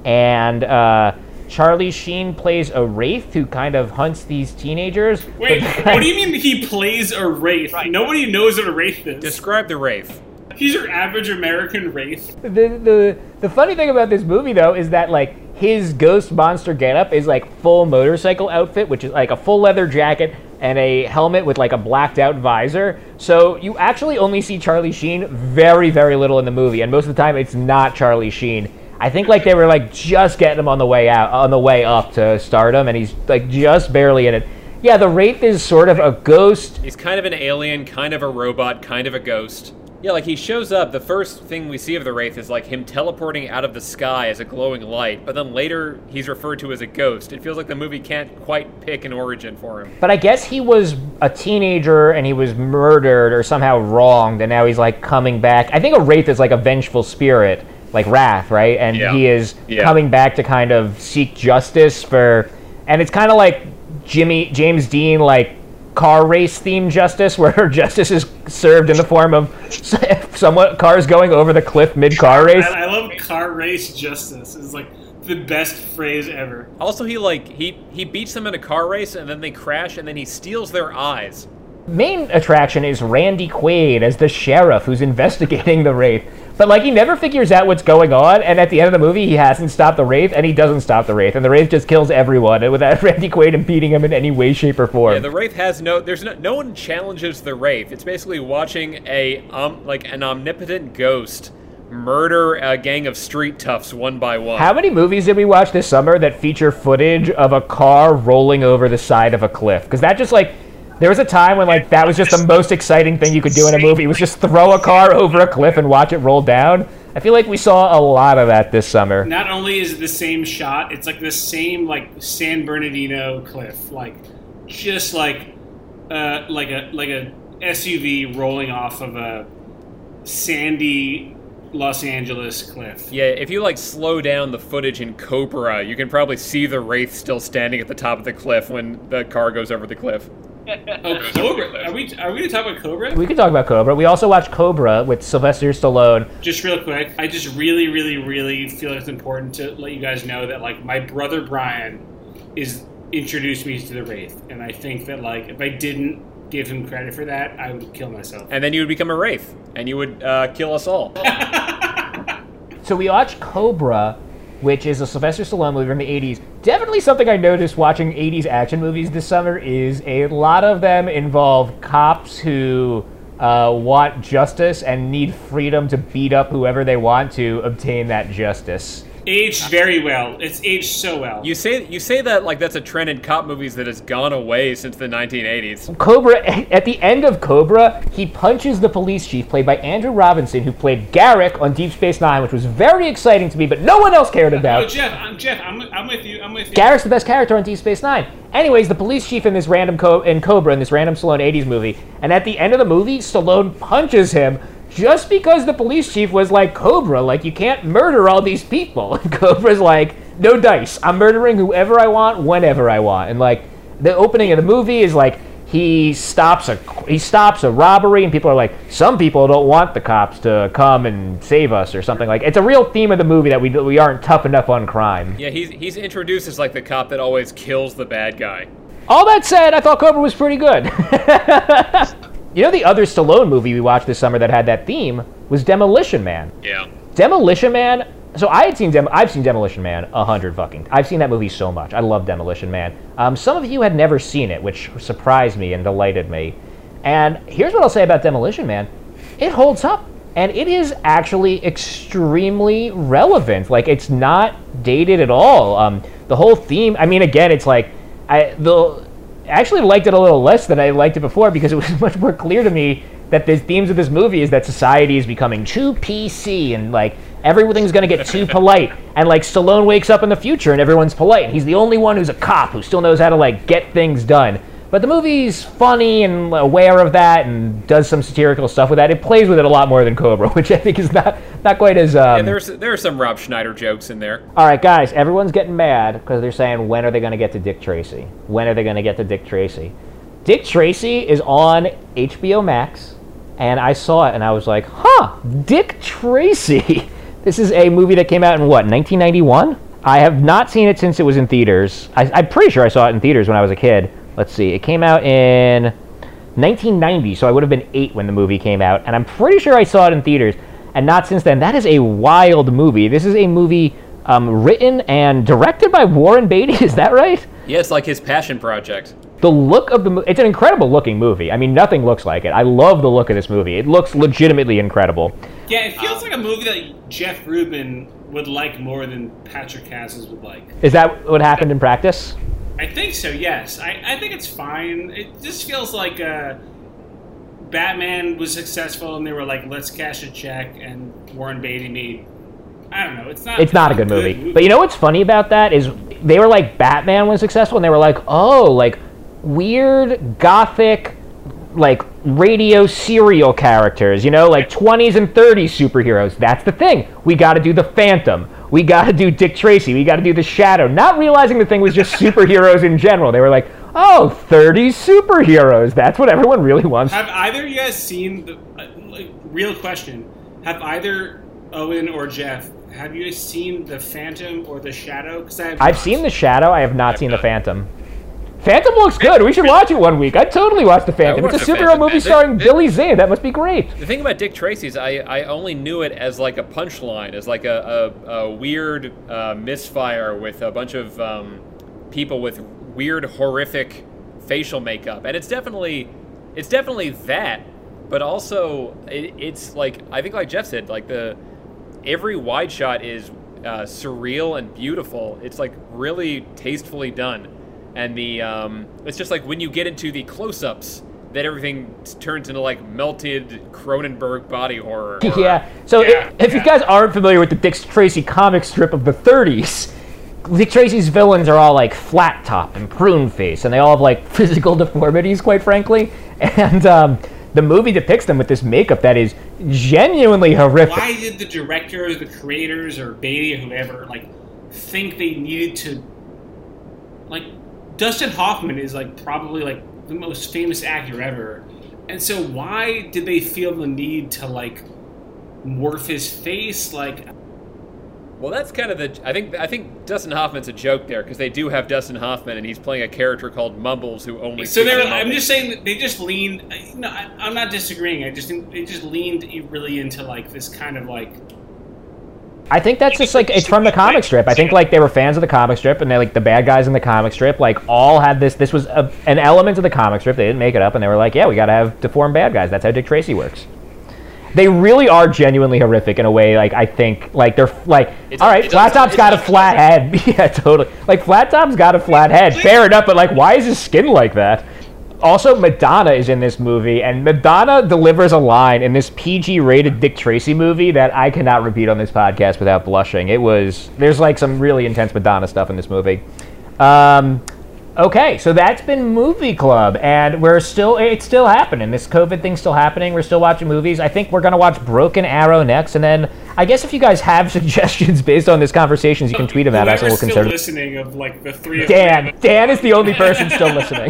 And uh, Charlie Sheen plays a wraith who kind of hunts these teenagers. Wait, what do you mean he plays a wraith? Right. Nobody knows what a wraith is. Describe the wraith. He's your average American wraith. The, the the funny thing about this movie, though, is that, like, his ghost monster getup is, like, full motorcycle outfit, which is, like, a full leather jacket and a helmet with, like, a blacked-out visor. So you actually only see Charlie Sheen very, very little in the movie, and most of the time it's not Charlie Sheen. I think, like, they were, like, just getting him on the way out, on the way up to stardom, and he's, like, just barely in it. Yeah, the Wraith is sort of a ghost. He's kind of an alien, kind of a robot, kind of a ghost. Yeah, like, he shows up, the first thing we see of the Wraith is, like, him teleporting out of the sky as a glowing light, but then later he's referred to as a ghost. It feels like the movie can't quite pick an origin for him. But I guess he was a teenager and he was murdered or somehow wronged, and now he's, like, coming back. I think a Wraith is, like, a vengeful spirit, like Wrath, right? And yeah. he is yeah. coming back to kind of seek justice for... And it's kind of like Jimmy James Dean, like, car race themed justice, where justice is served in the form of somewhat cars going over the cliff mid car race. I, I love car race justice. It's like the best phrase ever. Also, he like he he beats them in a car race and then they crash and then he steals their eyes. Main attraction is Randy Quaid as the sheriff who's investigating the Wraith. But, like, he never figures out what's going on, and at the end of the movie, he hasn't stopped the Wraith, and he doesn't stop the Wraith, and the Wraith just kills everyone, and without Randy Quaid impeding him in any way, shape, or form. Yeah, the Wraith has no... There's no... No one challenges the Wraith. It's basically watching a, um, like, an omnipotent ghost murder a gang of street toughs one by one. How many movies did we watch this summer that feature footage of a car rolling over the side of a cliff? Because that just, like... There was a time when, like, that was just the most exciting thing you could do in a movie, was just throw a car over a cliff and watch it roll down. I feel like we saw a lot of that this summer. Not only is it the same shot, it's like the same, like, San Bernardino cliff. Like, just like, uh, like a like a S U V rolling off of a sandy Los Angeles cliff. Yeah, if you, like, slow down the footage in Cobra, you can probably see the Wraith still standing at the top of the cliff when the car goes over the cliff. Oh, Cobra! Are we are we gonna talk about Cobra? We could talk about Cobra. We also watched Cobra with Sylvester Stallone. Just real quick, I just really, really, really feel like it's important to let you guys know that, like, my brother Brian is introduced me to the Wraith, and I think that, like, if I didn't give him credit for that, I would kill myself. And then you would become a Wraith, and you would uh, kill us all. So we watched Cobra, which is a Sylvester Stallone movie from the eighties. Definitely something I noticed watching eighties action movies this summer is a lot of them involve cops who uh, want justice and need freedom to beat up whoever they want to obtain that justice. Aged very well. It's aged so well. You say you say that like that's a trend in cop movies that has gone away since the nineteen eighties. Cobra, at the end of Cobra, he punches the police chief, played by Andrew Robinson, who played Garrick on Deep Space Nine, which was very exciting to me, but no one else cared about. Oh, Jeff, I'm Jeff. I'm, I'm with you. I'm with you. Garrick's the best character on Deep Space Nine. Anyways, the police chief in this random Co- in Cobra, in this random Stallone eighties movie, and at the end of the movie, Stallone punches him just because the police chief was like, Cobra, like, you can't murder all these people. And Cobra's like, no dice. I'm murdering whoever I want, whenever I want. And, like, the opening of the movie is like, he stops a he stops a robbery, and people are like, some people don't want the cops to come and save us or something. Like, it's a real theme of the movie that we we aren't tough enough on crime. Yeah, he's he's introduced as like the cop that always kills the bad guy. All that said, I thought Cobra was pretty good. You know, the other Stallone movie we watched this summer that had that theme was Demolition Man. Yeah. Demolition Man. So I had seen Dem- I've seen Demolition Man a hundred fucking. I've seen that movie so much. I love Demolition Man. Um, some of you had never seen it, which surprised me and delighted me. And here's what I'll say about Demolition Man: it holds up, and it is actually extremely relevant. Like, it's not dated at all. Um, the whole theme. I mean, again, it's like I the I actually liked it a little less than I liked it before because it was much more clear to me that the themes of this movie is that society is becoming too P C and like. Everything's going to get too polite. And, like, Stallone wakes up in the future and everyone's polite. And he's the only one who's a cop who still knows how to, like, get things done. But the movie's funny and aware of that and does some satirical stuff with that. It plays with it a lot more than Cobra, which I think is not, not quite as... Um... Yeah, there's, there are some Rob Schneider jokes in there. All right, guys, everyone's getting mad because they're saying, when are they going to get to Dick Tracy? When are they going to get to Dick Tracy? Dick Tracy is on H B O Max, and I saw it, and I was like, huh, Dick Tracy... This is a movie that came out in, what, nineteen ninety-one? I have not seen it since it was in theaters. I, I'm pretty sure I saw it in theaters when I was a kid. Let's see. It came out in nineteen ninety, so I would have been eight when the movie came out. And I'm pretty sure I saw it in theaters, and not since then. That is a wild movie. This is a movie um, written and directed by Warren Beatty. Is that right? Yeah, it's like his passion project. The look of the movie, it's an incredible looking movie. I mean, nothing looks like it. I love the look of this movie. It looks legitimately incredible. Yeah, it feels like a movie that Jeff Rubin would like more than Patrick Cassis would like. Is that what happened in practice? I think so, yes. I, I think it's fine. It just feels like uh, Batman was successful and they were like, let's cash a check, and Warren Beatty made... I don't know. It's not. It's not a good, good movie. movie. But you know what's funny about that is they were like, Batman was successful, and they were like, oh, like weird gothic, like radio serial characters. You know, like twenties and thirties superheroes. That's the thing. We got to do the Phantom. We got to do Dick Tracy. We got to do the Shadow. Not realizing the thing was just superheroes in general. They were like, oh, thirties superheroes. That's what everyone really wants. Have either of you guys seen the uh, like, real question? Have either Owen or Jeff? Have you seen The Phantom or The Shadow? Because I've I've seen The Shadow. I have not I've seen not. The Phantom. Phantom looks good. We should watch it one week. I'd totally watch The Phantom. It's a superhero Phantom, movie man. starring the, Billy Zane. That must be great. The thing about Dick Tracy is I, I only knew it as like a punchline, as like a, a, a weird uh, misfire with a bunch of um, people with weird, horrific facial makeup. And it's definitely, it's definitely that. But also, it, it's like, I think like Jeff said, like the... every wide shot is uh, surreal and beautiful. It's like really tastefully done, and the um, it's just like when you get into the close-ups, that everything turns into like melted Cronenberg body horror. Yeah. So yeah, if, if yeah. you guys aren't familiar with the Dick Tracy comic strip of the thirties, Dick Tracy's villains are all like flat top and prune face, and they all have like physical deformities, quite frankly, and. Um, The movie depicts them with this makeup that is genuinely horrific. Why did the directors, the creators, or Beatty or whoever, like, think they needed to... Like, Dustin Hoffman is, like, probably, like, the most famous actor ever. And so why did they feel the need to, like, morph his face? Like... Well, that's kind of the... I think I think Dustin Hoffman's a joke there, because they do have Dustin Hoffman, and he's playing a character called Mumbles, who only... So they're, I'm just saying that they just leaned... No, I, I'm not disagreeing. I just think they just leaned really into, like, this kind of, like... I think that's just, like, it's from the comic strip. I think, like, they were fans of the comic strip, and they like, the bad guys in the comic strip, like, all had this... This was a, an element of the comic strip. They didn't make it up, and they were like, yeah, we gotta have deformed bad guys. That's how Dick Tracy works. They really are genuinely horrific in a way, like, I think, like, they're, like, it's, all right, Flat Top's got a flat head. Yeah, totally. Like, Flat Top's got a flat head. Fair enough, but, like, why is his skin like that? Also, Madonna is in this movie, and Madonna delivers a line in this P G-rated Dick Tracy movie that I cannot repeat on this podcast without blushing. It was, there's, like, some really intense Madonna stuff in this movie. Um... Okay, so that's been Movie Club, and we're still, it's still happening. This COVID thing's still happening. We're still watching movies. I think we're going to watch Broken Arrow next, and then I guess if you guys have suggestions based on this conversation, you can tweet them at us, and we'll consider still listening of, like, the three of Dan. Them. Dan is the only person still listening.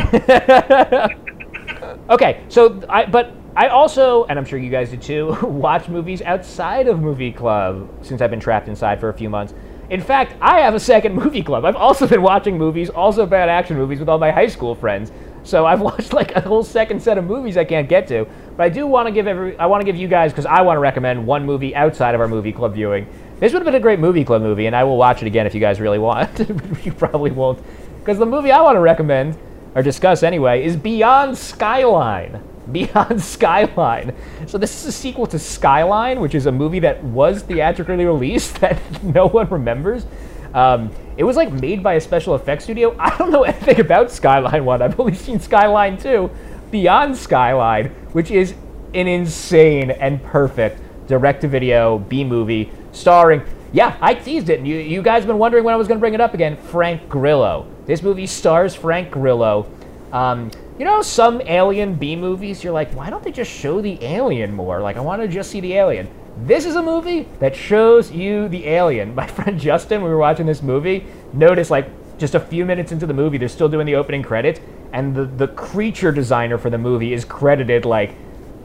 Okay, so, I, but I also, and I'm sure you guys did too, watch movies outside of Movie Club since I've been trapped inside for a few months. In fact, I have a second movie club. I've also been watching movies, also bad action movies, with all my high school friends. So I've watched like a whole second set of movies I can't get to. But I do want to give every I want to give you guys, because I want to recommend one movie outside of our movie club viewing. This would have been a great movie club movie, and I will watch it again if you guys really want. You probably won't, because the movie I want to recommend or discuss anyway is Beyond Skyline. Beyond Skyline. So this is a sequel to Skyline, which is a movie that was theatrically released that no one remembers. Um, it was like made by a special effects studio. I don't know anything about Skyline one. I've only seen Skyline two. Beyond Skyline, which is an insane and perfect direct-to-video B-movie starring, yeah, I teased it, and you, you guys have been wondering when I was going to bring it up again, Frank Grillo. This movie stars Frank Grillo. Um, you know, some alien B-movies, you're like, why don't they just show the alien more? Like, I want to just see the alien. This is a movie that shows you the alien. My friend Justin, we were watching this movie, noticed, like, just a few minutes into the movie, they're still doing the opening credits, and the, the creature designer for the movie is credited, like,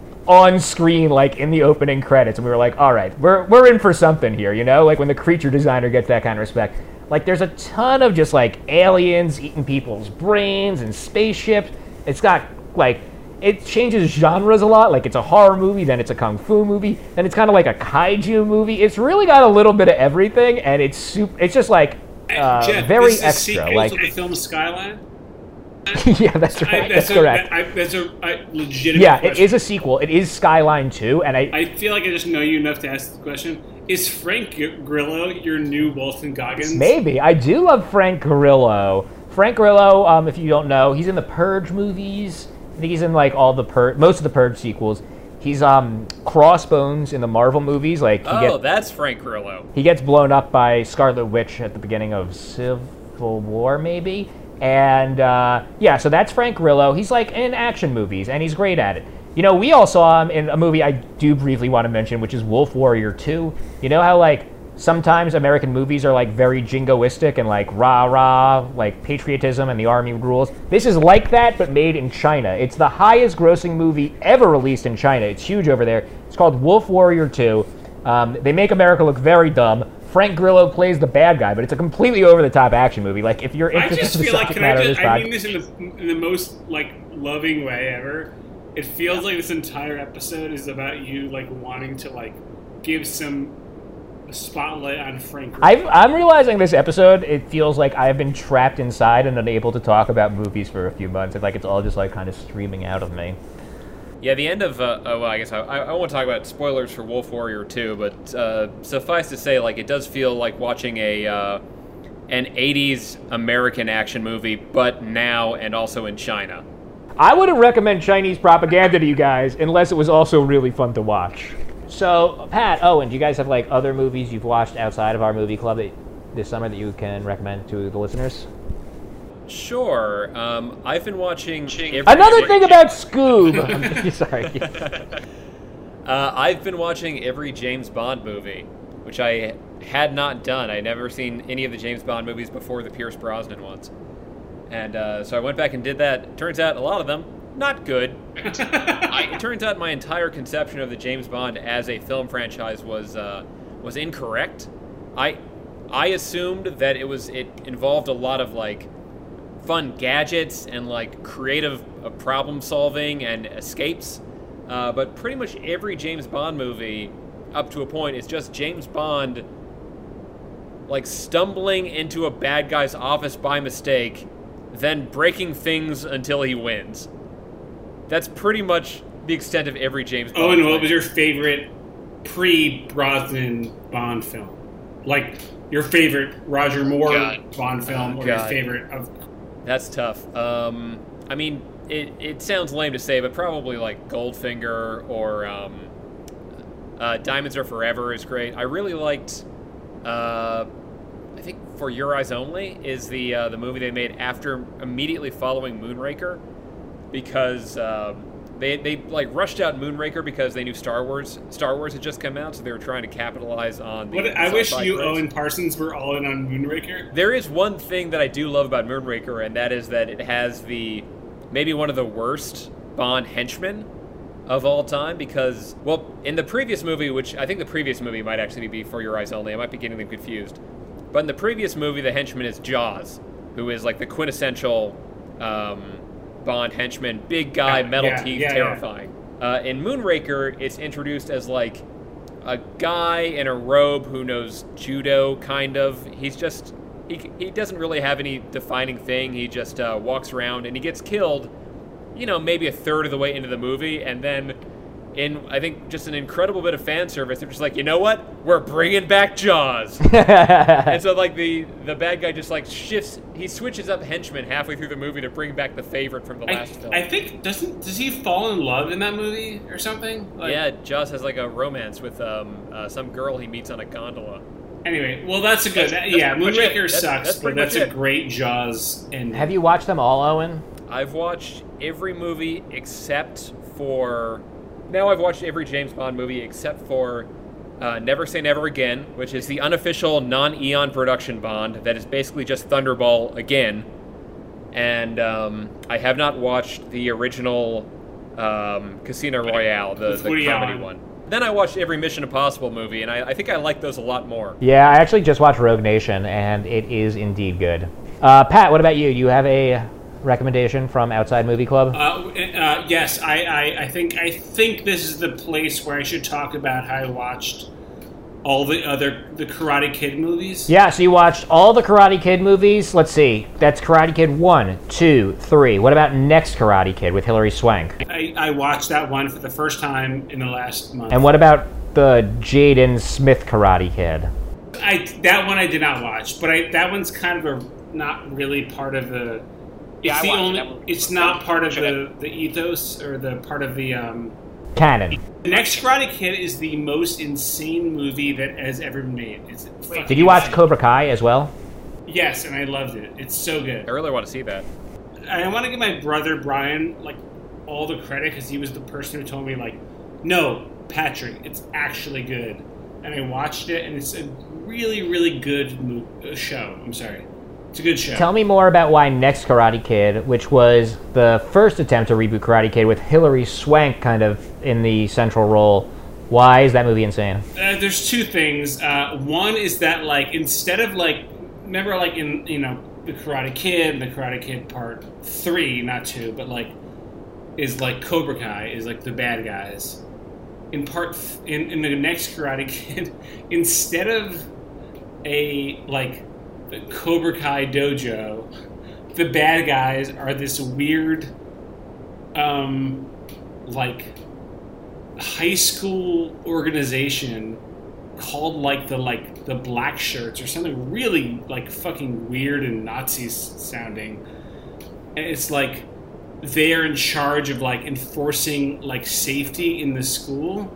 on screen, like, in the opening credits. And we were like, all right, we're, we're in for something here, you know? Like, when the creature designer gets that kind of respect. Like, there's a ton of just, like, aliens eating people's brains and spaceships. It's got, like, it changes genres a lot. Like, it's a horror movie, then it's a kung fu movie, then it's kind of like a kaiju movie. It's really got a little bit of everything, and it's super, it's just, like, uh, Jeff, very this is extra. A like to the film Skyline? Yeah, that's right. I, that's, that's a, correct. I, that's a I, legitimate Yeah, question. it is a sequel. It is Skyline two, and I... I feel like I just know you enough to ask the question. Is Frank Grillo your new Walton Goggins? Maybe. I do love Frank Grillo. Frank Grillo, um, if you don't know, he's in the Purge movies. I think he's in, like, all the Purge... Most of the Purge sequels. He's um, Crossbones in the Marvel movies. Like he Oh, get, that's Frank Grillo. He gets blown up by Scarlet Witch at the beginning of Civil War, maybe? And, uh, yeah, so that's Frank Grillo. He's, like, in action movies, and he's great at it. You know, we all saw him in a movie I do briefly want to mention, which is Wolf Warrior two. You know how, like, sometimes American movies are, like, very jingoistic and, like, rah-rah, like, patriotism and the army rules? This is like that, but made in China. It's the highest-grossing movie ever released in China. It's huge over there. It's called Wolf Warrior two. Um, they make America look very dumb. Frank Grillo plays the bad guy, but it's a completely over-the-top action movie. Like, if you're interested I just in the feel like, subject can I matter of just, this I podcast... mean this in the, in the most, like, loving way ever. It feels like this entire episode is about you, like, wanting to, like, give some spotlight on Frank Grillo. I've, I'm realizing this episode, it feels like I've been trapped inside and unable to talk about movies for a few months. It's like it's all just, like, kind of streaming out of me. Yeah, the end of, uh, oh, well, I guess I, I won't talk about spoilers for Wolf Warrior two, but uh, suffice to say, like, it does feel like watching a uh, an eighties American action movie, but now and also in China. I wouldn't recommend Chinese propaganda to you guys unless it was also really fun to watch. So, Pat, Owen, do you guys have, like, other movies you've watched outside of our movie club that, this summer that you can recommend to the listeners? Sure. Um, I've been watching... Every Another thing about Scoob! Sorry. uh, I've been watching every James Bond movie, which I had not done. I'd never seen any of the James Bond movies before the Pierce Brosnan ones. And uh, so I went back and did that. Turns out a lot of them, not good. I, it turns out my entire conception of the James Bond as a film franchise was uh, was incorrect. I I assumed that it was it involved a lot of, like, fun gadgets and, like, creative uh, problem solving and escapes. Uh, but pretty much every James Bond movie, up to a point, is just James Bond, like, stumbling into a bad guy's office by mistake, then breaking things until he wins. That's pretty much the extent of every James Bond. Oh, and film. what was your favorite pre-Brosnan Bond film? Like, your favorite Roger Moore God. Bond film, Oh, or your God. favorite of... That's tough. Um, I mean, it, it sounds lame to say, but probably, like, Goldfinger or um, uh, Diamonds Are Forever is great. I really liked, uh, I think For Your Eyes Only is the uh, the movie they made after, immediately following Moonraker, because um, they, they, like, rushed out Moonraker because they knew Star Wars Star Wars had just come out, so they were trying to capitalize on the What, I wish sci-fi you, craze. Owen Parsons, were all in on Moonraker. There is one thing that I do love about Moonraker, and that is that it has the maybe one of the worst Bond henchmen of all time, because, well, in the previous movie, which I think the previous movie might actually be For Your Eyes Only, I might be getting them confused, but in the previous movie, the henchman is Jaws, who is, like, the quintessential um, Bond henchman, big guy, Yeah, metal yeah, teeth, yeah, terrifying. Uh, in Moonraker, it's introduced as like a guy in a robe who knows judo, kind of. He's just he he doesn't really have any defining thing. He just uh, walks around and he gets killed. You know, maybe a third of the way into the movie, and then. In, I think, just an incredible bit of fan service. They're just like, you know what? We're bringing back Jaws. And so, like, the, the bad guy just, like, shifts. He switches up henchmen halfway through the movie to bring back the favorite from the I, last film. I think doesn't does he fall in love in that movie or something? Like, yeah, Jaws has, like, a romance with um, uh, some girl he meets on a gondola. Anyway, well, that's a good. That's- yeah, that's pretty much Moonraker it. That's- sucks, that's but pretty that's much a it. great Jaws ending. Have you watched them all, Owen? I've watched every movie except for... Now I've watched every James Bond movie except for uh, Never Say Never Again, which is the unofficial non-Eon production Bond that is basically just Thunderball again. And um, I have not watched the original um, Casino Royale, the, With the Woody comedy Allen. one. Then I watched every Mission Impossible movie, and I, I think I like those a lot more. Yeah, I actually just watched Rogue Nation, and it is indeed good. Uh, Pat, what about you? You have a recommendation from Outside Movie Club? Uh, uh, yes, I, I, I think I think this is the place where I should talk about how I watched all the other the Karate Kid movies. Yeah, so you watched all the Karate Kid movies. Let's see. That's Karate Kid one, two, three. What about Next Karate Kid with Hilary Swank? I, I watched that one for the first time in the last month. And what about the Jaden Smith Karate Kid? I that one I did not watch, but I that one's kind of a not really part of the. It's Yeah, I the watched it. only. That one- It's not part of Check the, the ethos or the part of the. Um, Canon. the Next Karate Kid is the most insane movie that has ever been made. It's fucking Did you watch insane. Cobra Kai as well? Yes, and I loved it. It's so good. I really want to see that. I want to give my brother Brian like all the credit because he was the person who told me like, no, Patrick, it's actually good. And I watched it, and it's a really, really good mo- uh, show. I'm sorry, it's a good show. Tell me more about why Next Karate Kid, which was the first attempt to reboot Karate Kid with Hilary Swank kind of in the central role. Why is that movie insane? Uh, there's two things. Uh, one is that like instead of like, remember like in you know the Karate Kid, and the Karate Kid Part Three, not two, but like is like Cobra Kai is like the bad guys. In part th- in, in the Next Karate Kid, instead of a like the Cobra Kai dojo, the bad guys are this weird, um, like high school organization called like the like the Black Shirts or something really like fucking weird and Nazi sounding. And it's like they are in charge of like enforcing like safety in the school,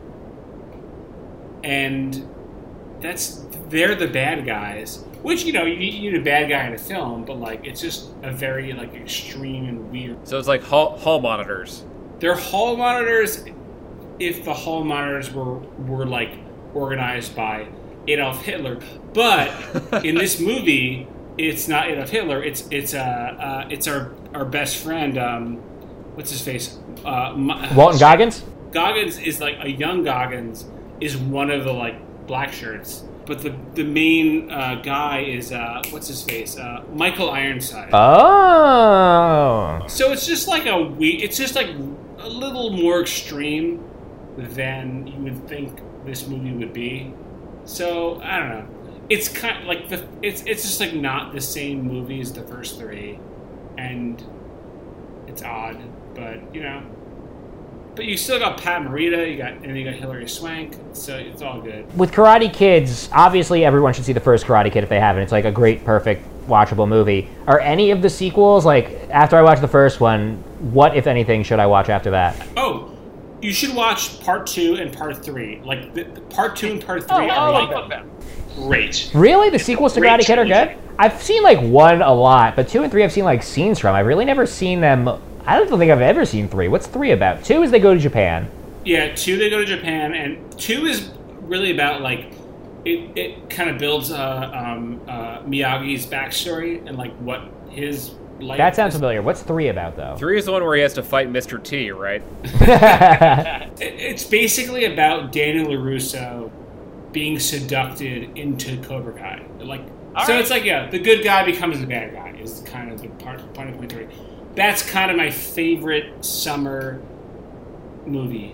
and that's they're the bad guys. Which you know you need, you need a bad guy in a film, but like it's just a very like extreme and weird. So it's like hall, hall monitors. They're hall monitors. If the hall monitors were were like organized by Adolf Hitler, but in this movie, it's not Adolf Hitler. It's it's uh, uh it's our our best friend. Um, what's his face? Uh, my, Walton Goggins? Goggins is like a young Goggins is one of the like black shirts, but the the main uh, guy is uh, what's his face? Uh, Michael Ironside. Oh. So it's just like a we. It's just like a little more extreme than you would think this movie would be. So I don't know. It's kind of like the. It's it's just like not the same movie as the first three, and it's odd, but you know. But you still got Pat Morita, you got and you got Hilary Swank, so it's all good. With Karate Kids, obviously everyone should see the first Karate Kid if they haven't. It's like a great, perfect, watchable movie. Are any of the sequels, like, after I watch the first one, what, if anything, should I watch after that? Oh, you should watch part two and part three. Like the, the part two and part three Oh, are I like love them. great. Really? The sequels to Great Karate Kid are trilogy. good? I've seen, like, one a lot, but two and three I've seen, like, scenes from. I've really never seen them. I don't think I've ever seen three. What's three about? Two is they go to Japan. Yeah, two they go to Japan, and two is really about like it. It kind of builds uh, um, uh, Miyagi's backstory and like what his life. That sounds is. familiar. What's three about, though? Three is the one where he has to fight Mister T, right? It- It's basically about Daniel LaRusso being seducted into Cobra Kai. Like, All so right. it's like yeah, the good guy becomes the bad guy is kind of the part point of point three. that's kind of my favorite summer movie.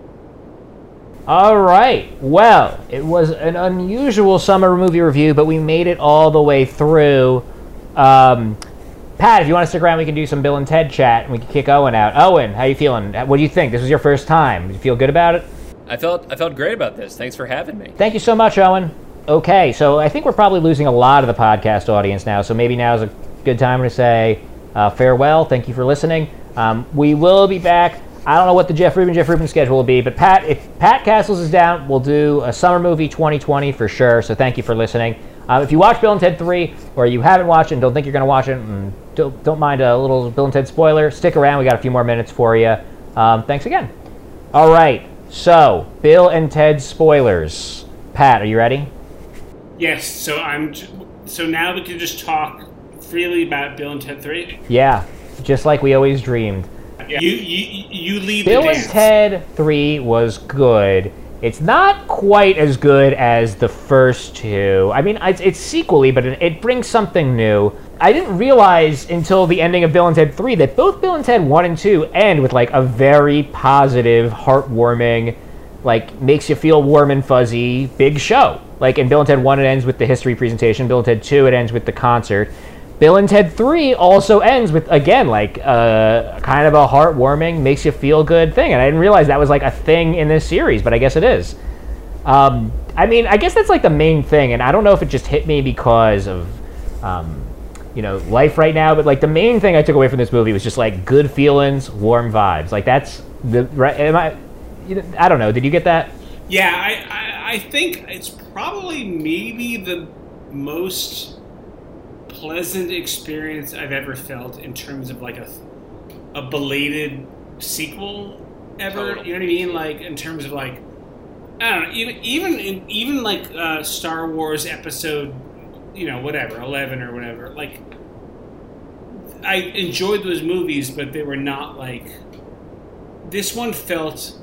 All right. Well, it was an unusual summer movie review, but we made it all the way through. Um, Pat, if you want to stick around, we can do some Bill and Ted chat, and we can kick Owen out. Owen, how you feeling? What do you think? This was your first time. Do you feel good about it? I felt I felt great about this. Thanks for having me. Thank you so much, Owen. Okay, so I think we're probably losing a lot of the podcast audience now, so maybe now is a good time to say uh, farewell. Thank you for listening. Um, we will be back. I don't know what the Jeff Rubin, Jeff Rubin schedule will be, but Pat, if Pat Castles is down, we'll do a summer movie twenty twenty for sure, so thank you for listening. Uh, if you watch Bill and Ted three, or you haven't watched it and don't think you're going to watch it, and don't, don't mind a little Bill and Ted spoiler, stick around. We got a few more minutes for you. Um, thanks again. All right, so Bill and Ted spoilers. Pat, are you ready? Yes. So I'm. So now we can just talk freely about Bill and Ted three. Yeah, just like we always dreamed. Yeah. You you you lead Bill the dance. and Ted three was good. It's not quite as good as the first two. I mean, it's, it's sequel-y, but it, it brings something new. I didn't realize until the ending of Bill and Ted three that both Bill and Ted one and two end with, like, a very positive, heartwarming, like, makes you feel warm and fuzzy, big show. Like, in Bill and Ted one, it ends with the history presentation. Bill and Ted two, it ends with the concert. Bill and Ted three also ends with, again, like, uh, kind of a heartwarming, makes you feel good thing. And I didn't realize that was, like, a thing in this series, but I guess it is. Um, I mean, I guess that's, like, the main thing. And I don't know if it just hit me because of, um, you know, life right now. But, like, the main thing I took away from this movie was just, like, good feelings, warm vibes. Like, that's the, right, am I, I don't know. Did you get that? Yeah, I, I, I think it's probably maybe the most pleasant experience I've ever felt in terms of like a a belated sequel ever. You know what I mean? Like in terms of like I don't know, even even in, even like uh, Star Wars episode, you know, whatever, eleven or whatever. Like I enjoyed those movies, but they were not like this one felt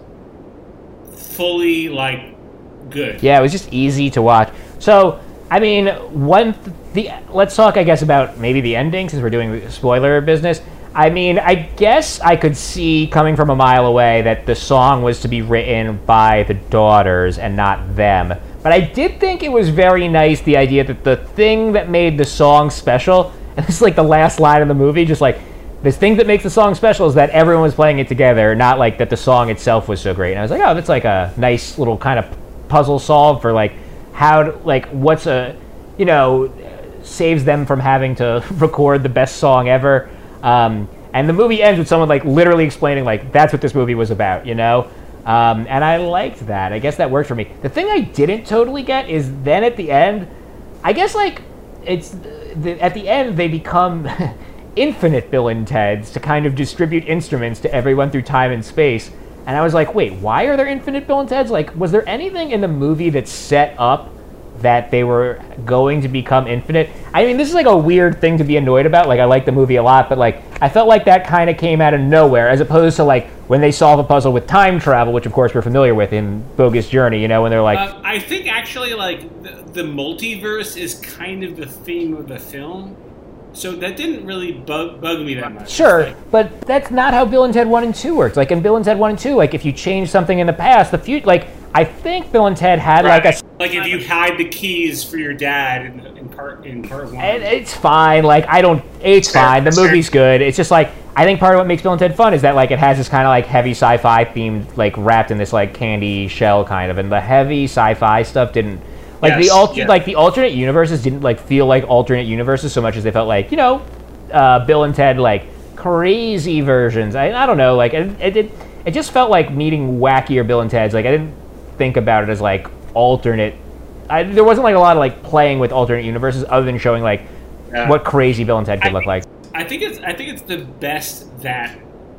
fully like good. Yeah, it was just easy to watch. So, I mean, one th- the let's talk, I guess, about maybe the ending since we're doing spoiler business. I mean, I guess I could see coming from a mile away that the song was to be written by the daughters and not them. But I did think it was very nice, the idea that the thing that made the song special, and this is like the last line of the movie, just like, this thing that makes the song special is that everyone was playing it together, not like that the song itself was so great. And I was like, oh, that's like a nice little kind of puzzle solve for like how, to, like, what's a, you know, saves them from having to record the best song ever. Um, and the movie ends with someone like literally explaining like that's what this movie was about, you know? Um, and I liked that. I guess that worked for me. The thing I didn't totally get is then at the end, I guess like it's the, at the end they become infinite Bill and Teds to kind of distribute instruments to everyone through time and space. And I was like, wait, why are there infinite Bill and Teds? Like, was there anything in the movie that set up that they were going to become infinite? I mean, this is like a weird thing to be annoyed about. Like, I like the movie a lot, but like, I felt like that kind of came out of nowhere, as opposed to like when they solve a puzzle with time travel, which of course we're familiar with in Bogus Journey, you know, when they're like... Uh, I think actually like the, the multiverse is kind of the theme of the film. So that didn't really bug, bug me that much. Sure, like, but that's not how Bill and Ted one and two works. Like, in Bill and Ted one and two, like, if you change something in the past, the future... Like, I think Bill and Ted had, right. like, a... Like, if you hide the keys for your dad in, in part in part one. And it's fine. Like, I don't... It's fine. The movie's good. It's just, like, I think part of what makes Bill and Ted fun is that, like, it has this kind of, like, heavy sci-fi themed, like, wrapped in this, like, candy shell kind of. And the heavy sci-fi stuff didn't... Like, yes, the alter, yeah. like the alternate universes didn't, like, feel like alternate universes so much as they felt like, you know... Uh, Bill and Ted, like, crazy versions. I, I don't know, like, it, it, it, it just felt like meeting wackier Bill and Teds. Like, I didn't think about it as, like, alternate. I, there wasn't, like, a lot of, like, playing with alternate universes other than showing, like, yeah. what crazy Bill and Ted could I look think, like. I think it's I think it's the best that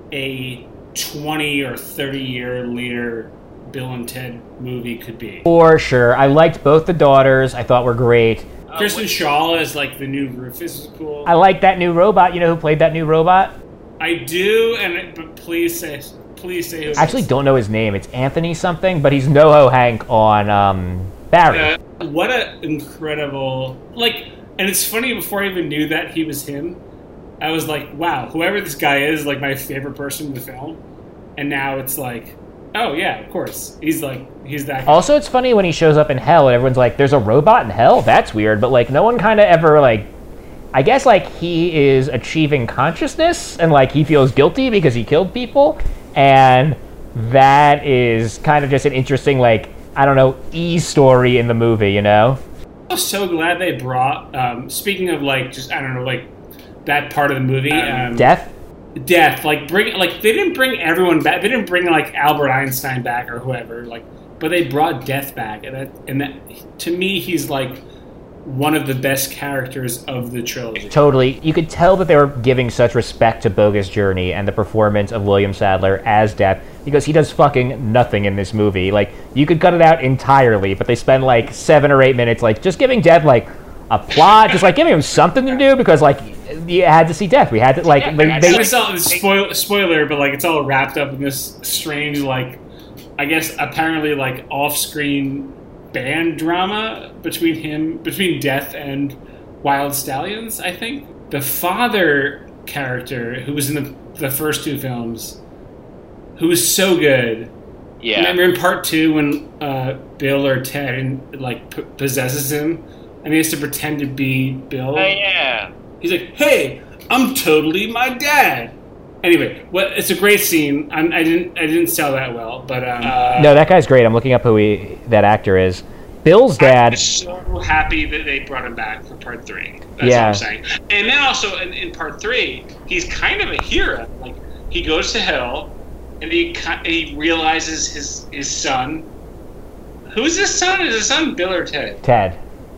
a twenty or thirty year later Bill and Ted movie could be. For sure. I liked both the daughters. I thought were great. Kristen Shaw as like the new Rufus is cool. I like that new robot. You know who played that new robot? I do, and but please say, please say. Who I actually don't know his name. It's Anthony something, but he's NoHo Hank on um, Barry. Uh, what an incredible like, and it's funny. Before I even knew that he was him, I was like, wow, whoever this guy is, like my favorite person in the film. And now it's like, oh yeah, of course. He's like, he's that guy. Also, it's funny when he shows up in hell and everyone's like, there's a robot in hell? That's weird. But like, no one kind of ever like, I guess like he is achieving consciousness and like he feels guilty because he killed people. And that is kind of just an interesting like, I don't know, E story in the movie, you know? I'm so glad they brought, um, speaking of like, just, I don't know, like that part of the movie. Um, Death? Death. Like, bring, like, they didn't bring everyone back. They didn't bring like Albert Einstein back or whoever, like, but they brought Death back. And that, and that, to me, he's like one of the best characters of the trilogy. Totally. You could tell that they were giving such respect to Bogus Journey and the performance of William Sadler as Death, because he does fucking nothing in this movie. Like, you could cut it out entirely, but they spend like seven or eight minutes like just giving Death like a plot, just like giving him something to do, because like you had to see Death. We had to like they, they, it's all, spoil, spoiler, but like it's all wrapped up in this strange, like, I guess apparently like off-screen band drama between him, between Death and Wild Stallions. I think the father character who was in the the first two films, who was so good. Yeah. Remember in part two when uh, Bill or Ted like p- possesses him, and he has to pretend to be Bill. Oh yeah. He's like, "Hey, I'm totally my dad." Anyway, what it's a great scene. I'm, I didn't I didn't sell that well, but um, uh, no, that guy's great. I'm looking up who he that actor is. Bill's dad. I'm so happy that they brought him back for part three. That's Yeah. what I'm saying. And then also in, in part three, he's kind of a hero. Like, he goes to hell, and he ki- he realizes his his son. Who's his son? Is his son Bill or Ted? Ted.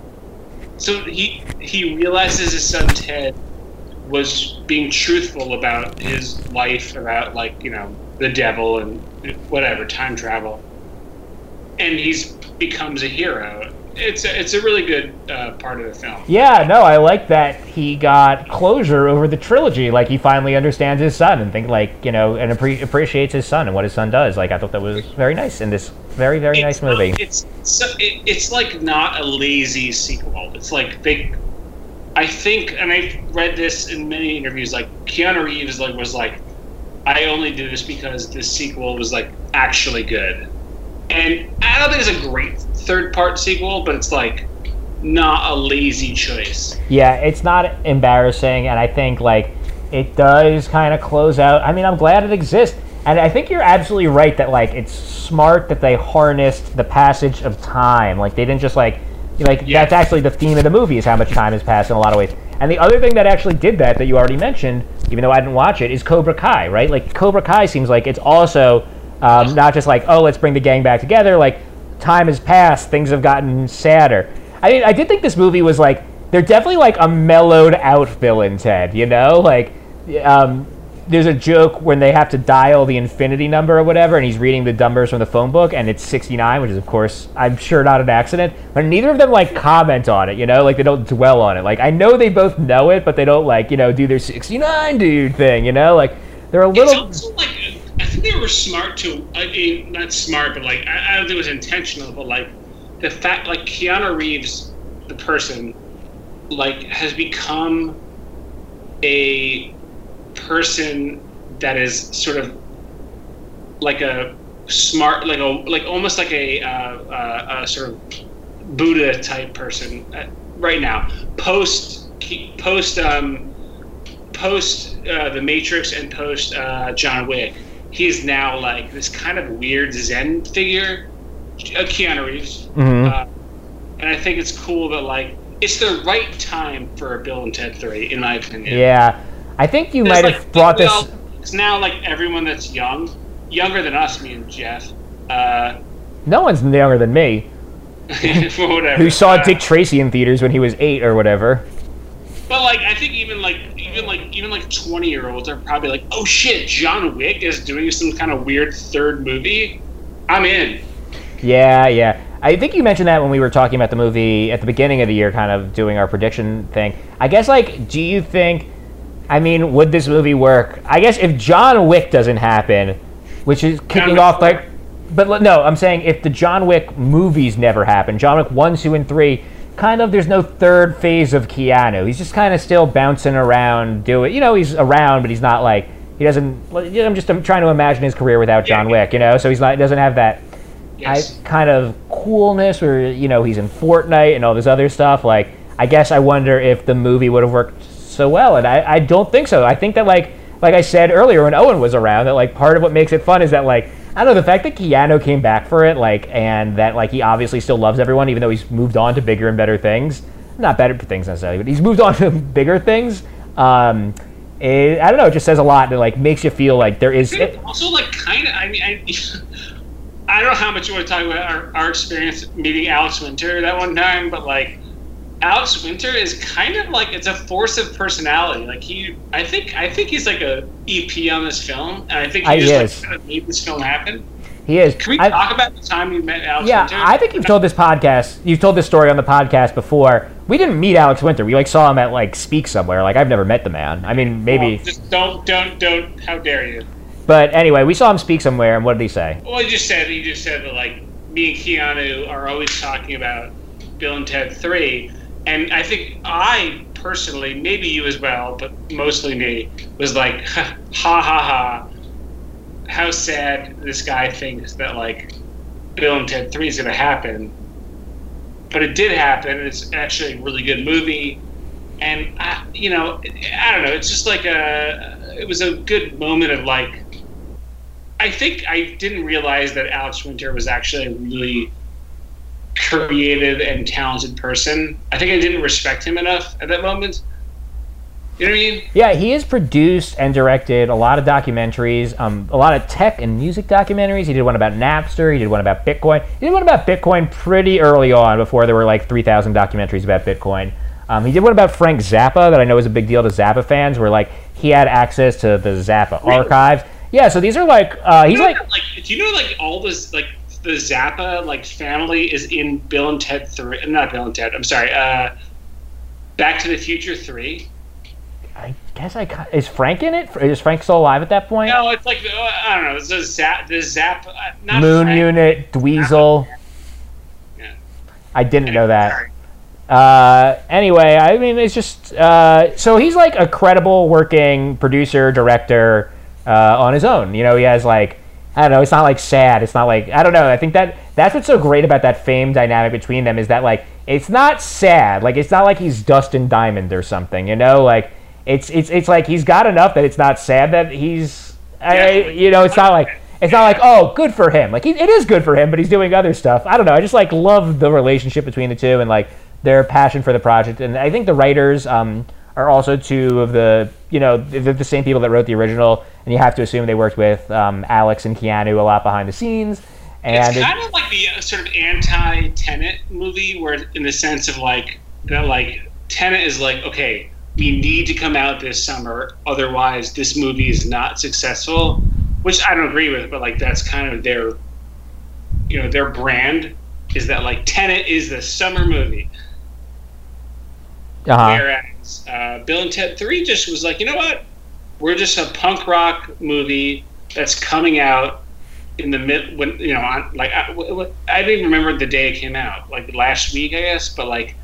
So he he realizes his son Ted was being truthful about his life, about, like, you know, the devil and whatever, time travel, and he's becomes a hero. It's a, it's a really good uh, part of the film. Yeah, no, I like that he got closure over the trilogy. Like, he finally understands his son and think, like, you know, and appre- appreciates his son and what his son does. Like, I thought that was very nice in this very, very It's nice movie. not- it's so, it, it's like not a lazy sequel. It's like they, I think, and I read this in many interviews. Like, Keanu Reeves like was like, I only did this because this sequel was like actually good. And I don't think it's a great third part sequel, but it's like not a lazy choice. Yeah, it's not embarrassing, and I think, like, it does kind of close out. I mean, I'm glad it exists. And I think you're absolutely right that, like, it's smart that they harnessed the passage of time. Like, they didn't just, like, like Yeah. that's actually the theme of the movie, is how much time has passed in a lot of ways. And the other thing that actually did that, that you already mentioned, even though I didn't watch it, is Cobra Kai, right? Like, Cobra Kai seems like it's also um, not just like, oh, let's bring the gang back together. Like, time has passed, things have gotten sadder. I mean, I did think this movie was, like, they're definitely, like, a mellowed-out villain, Ted, you know? Like, um, there's a joke when they have to dial the infinity number or whatever, and he's reading the numbers from the phone book, and it's sixty-nine, which is, of course, I'm sure not an accident, but neither of them, like, comment on it, you know? Like, they don't dwell on it. Like, I know they both know it, but they don't, like, you know, do their sixty-nine dude thing, you know? Like, they're a It's little... also like, I think they were smart too. I mean, not smart, but like, I, I don't think it was intentional, but like, the fact, like, Keanu Reeves, the person, like, has become a person that is sort of like a smart, like a, like almost like a, uh, uh, a sort of Buddha type person uh, right now. Post, post, um, post uh, The Matrix and post uh, John Wick, he's now like this kind of weird Zen figure, uh, Keanu Reeves. Mhm. Uh, and I think it's cool that, like, it's the right time for Bill and Ted three, in my opinion. Yeah. I think you There's, might like, have brought this... well, it's now like everyone that's young, younger than us, me and Jeff, uh, No one's younger than me, whatever. who saw uh, Dick Tracy in theaters when he was eight or whatever. But like, I think even like, even like, even like twenty year olds are probably like, oh shit, John Wick is doing some kind of weird third movie. I'm in. Yeah, yeah. I think you mentioned that when we were talking about the movie at the beginning of the year, kind of doing our prediction thing. I guess, like, do you think, I mean, would this movie work? I guess if John Wick doesn't happen, which is kicking Wick off, four. like, but no, I'm saying if the John Wick movies never happen, John Wick one, two, and three, kind of there's no third phase of Keanu. He's just kind of still bouncing around, doing, you know, he's around, but he's not like, he doesn't, I'm just I'm trying to imagine his career without John yeah. Wick, you know, so he's not, doesn't have that Yes. I, kind of coolness where, you know, he's in Fortnite and all this other stuff. Like, I guess I wonder if the movie would have worked so well, and I, I don't think so. I think that, like, like I said earlier when Owen was around, that, like, part of what makes it fun is that, like, I don't know, the fact that Keanu came back for it, like, and that, like, he obviously still loves everyone, even though he's moved on to bigger and better things. Not better things necessarily, but he's moved on to bigger things. Um, it, I don't know, it just says a lot that, like, makes you feel like there is... It also, like, kind of, I mean, I, I don't know how much you want to talk about our, our experience meeting Alex Winter that one time, but, like, Alex Winter is kind of like, it's a force of personality. Like, he, I think, I think he's like a E P on this film, and I think he I, just he like, is. kind of made this film happen. He is. Can we I, talk about the time you met Alex yeah, Winter? I think you've told this podcast, you've told this story on the podcast before. We didn't meet Alex Winter. We, like, saw him at, like, Speak Somewhere. Like, I've never met the man. I mean, maybe... Oh, just don't, don't, don't, how dare you. But anyway, we saw him speak somewhere, and what did he say? Well, he just said, he just said that, like, me and Keanu are always talking about Bill and Ted three, and I think I, personally, maybe you as well, but mostly me, was like, ha ha ha, how sad this guy thinks that, like, Bill and Ted three is going to happen. But it did happen. It's actually a really good movie. And, I, you know, I don't know. It's just like a, it was a good moment of, like, I think I didn't realize that Alex Winter was actually a really creative and talented person. I think I didn't respect him enough at that moment. You know what I mean? Yeah, he has produced and directed a lot of documentaries, um, a lot of tech and music documentaries. He did one about Napster. He did one about Bitcoin. He did one about Bitcoin pretty early on, before there were like three thousand documentaries about Bitcoin. Um, he did one about Frank Zappa that I know is a big deal to Zappa fans, where like he had access to the Zappa Really? archives. Yeah, so these are like uh, he's you know, like, like, do you know like all this like the Zappa like family is in Bill and Ted three? Not Bill and Ted. I'm sorry. Uh, Back to the Future three. I guess I ca- is Frank in it? Is Frank still alive at that point? No, it's like uh, I don't know. It's a Zap. The Zap. Uh, not Moon Frank. Unit, Dweezil. Yeah. I didn't know that. Sorry. Uh, anyway, I mean, it's just uh, so he's like a credible working producer, director uh, on his own. You know, he has like, I don't know, it's not like sad. It's not like, I don't know. I think that that's what's so great about that fame dynamic between them, is that like it's not sad. Like it's not like he's Dustin Diamond or something. You know, like it's it's it's like he's got enough that it's not sad that he's, I, you know, it's not like. It's not like, oh, good for him. Like, he, it is good for him, but he's doing other stuff. I don't know. I just, like, love the relationship between the two and, like, their passion for the project. And I think the writers um, are also two of the, you know, they're the same people that wrote the original. And you have to assume they worked with um, Alex and Keanu a lot behind the scenes. And it's kind it, of like the uh, sort of anti-Tenet movie, where in the sense of, like, that, like, Tenet is like, okay, we need to come out this summer. Otherwise, this movie is not successful. Which I don't agree with, but like that's kind of their, you know, their brand is that like Tenet is the summer movie, uh-huh. whereas uh, Bill and Ted three just was like, you know what, we're just a punk rock movie that's coming out in the mid when you know on, like I, I didn't even remember the day it came out, like last week I guess, but like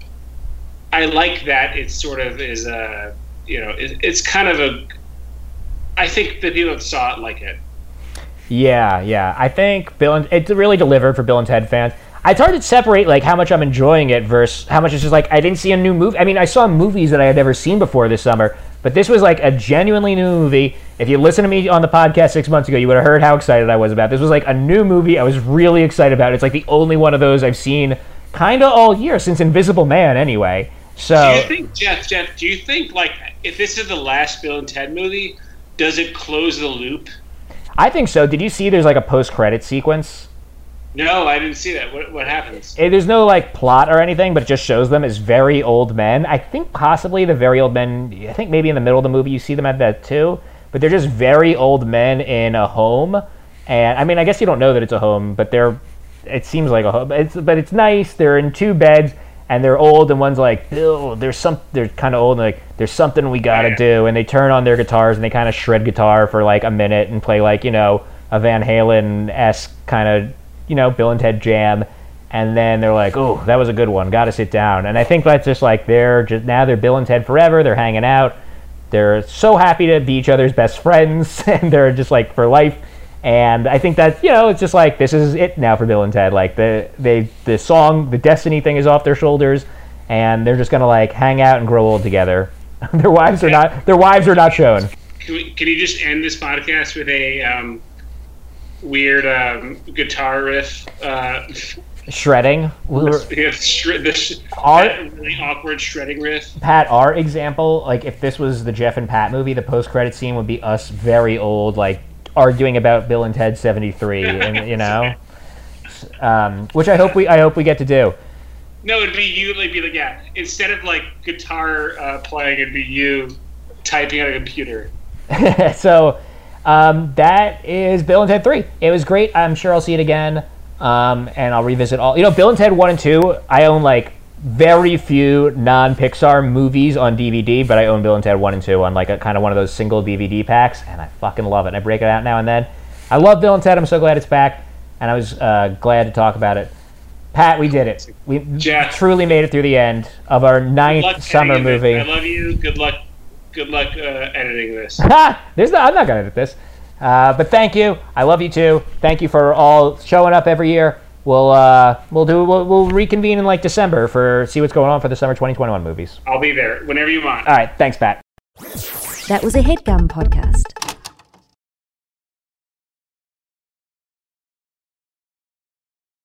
I like that it sort of is a you know it, it's kind of a. I think the people that saw it like it. Yeah, yeah. I think Bill and it really delivered for Bill and Ted fans. It's hard to separate like how much I'm enjoying it versus how much it's just like I didn't see a new movie. I mean, I saw movies that I had never seen before this summer, but this was like a genuinely new movie. If you listened to me on the podcast six months ago, you would have heard how excited I was about it. This was like a new movie I was really excited about. It's like the only one of those I've seen kind of all year since Invisible Man anyway. So do you think, Jeff, Jeff, do you think like if this is the last Bill and Ted movie, does it close the loop? I think so. Did you see there's like a post-credit sequence? No, I didn't see that. What what happens? It, there's no like plot or anything, but it just shows them as very old men. I think possibly the very old men, I think maybe in the middle of the movie you see them at that too, but they're just very old men in a home. And I mean, I guess you don't know that it's a home, but they're, it seems like a home. It's, but it's nice. They're in two beds. And they're old, and one's like, Bill, there's some, they're kind of old, and like, there's something we gotta yeah. do. And they turn on their guitars, and they kind of shred guitar for like a minute and play like, you know, a Van Halen-esque kind of, you know, Bill and Ted jam. and then they're like, oh, that was a good one, gotta sit down. And I think that's just like they're just now they're Bill and Ted forever. They're hanging out. They're so happy to be each other's best friends, and they're just like for life. And I think that, you know, it's just like this is it now for Bill and Ted. Like the they the song, the Destiny thing is off their shoulders, and they're just gonna like hang out and grow old together. Their wives are not their wives are not shown. Can, we, can you just end this podcast with a um, weird um, guitar riff? Uh, Shredding. yeah, shred, the sh- Our, that really awkward shredding riff. Pat, our example, like if this was the Jeff and Pat movie, the post-credit scene would be us very old, like arguing about Bill and Ted seventy-three, and you know, um, which I hope we I hope we get to do. No, it'd be you. It'd be like yeah. Instead of like guitar uh, playing, it'd be you typing on a computer. So um, that is Bill and Ted three. It was great. I'm sure I'll see it again, um, and I'll revisit all. You know, Bill and Ted one and two. I own like very few non-Pixar movies on D V D, but I own Bill and Ted one and two on like a kind of one of those single D V D packs, and I fucking love it. And I break it out now and then. I love Bill and Ted. I'm so glad it's back, and I was uh, glad to talk about it. Pat, we did it. We Jeff, truly made it through the end of our ninth summer movie. I love you. Good luck. Good luck uh, editing this. There's no, I'm not going to edit this. Uh, but thank you. I love you too. Thank you for all showing up every year. We'll uh, we'll do we'll, we'll reconvene in like December for see what's going on for the summer twenty twenty-one movies. I'll be there whenever you want. All right. Thanks, Pat. That was a HeadGum podcast.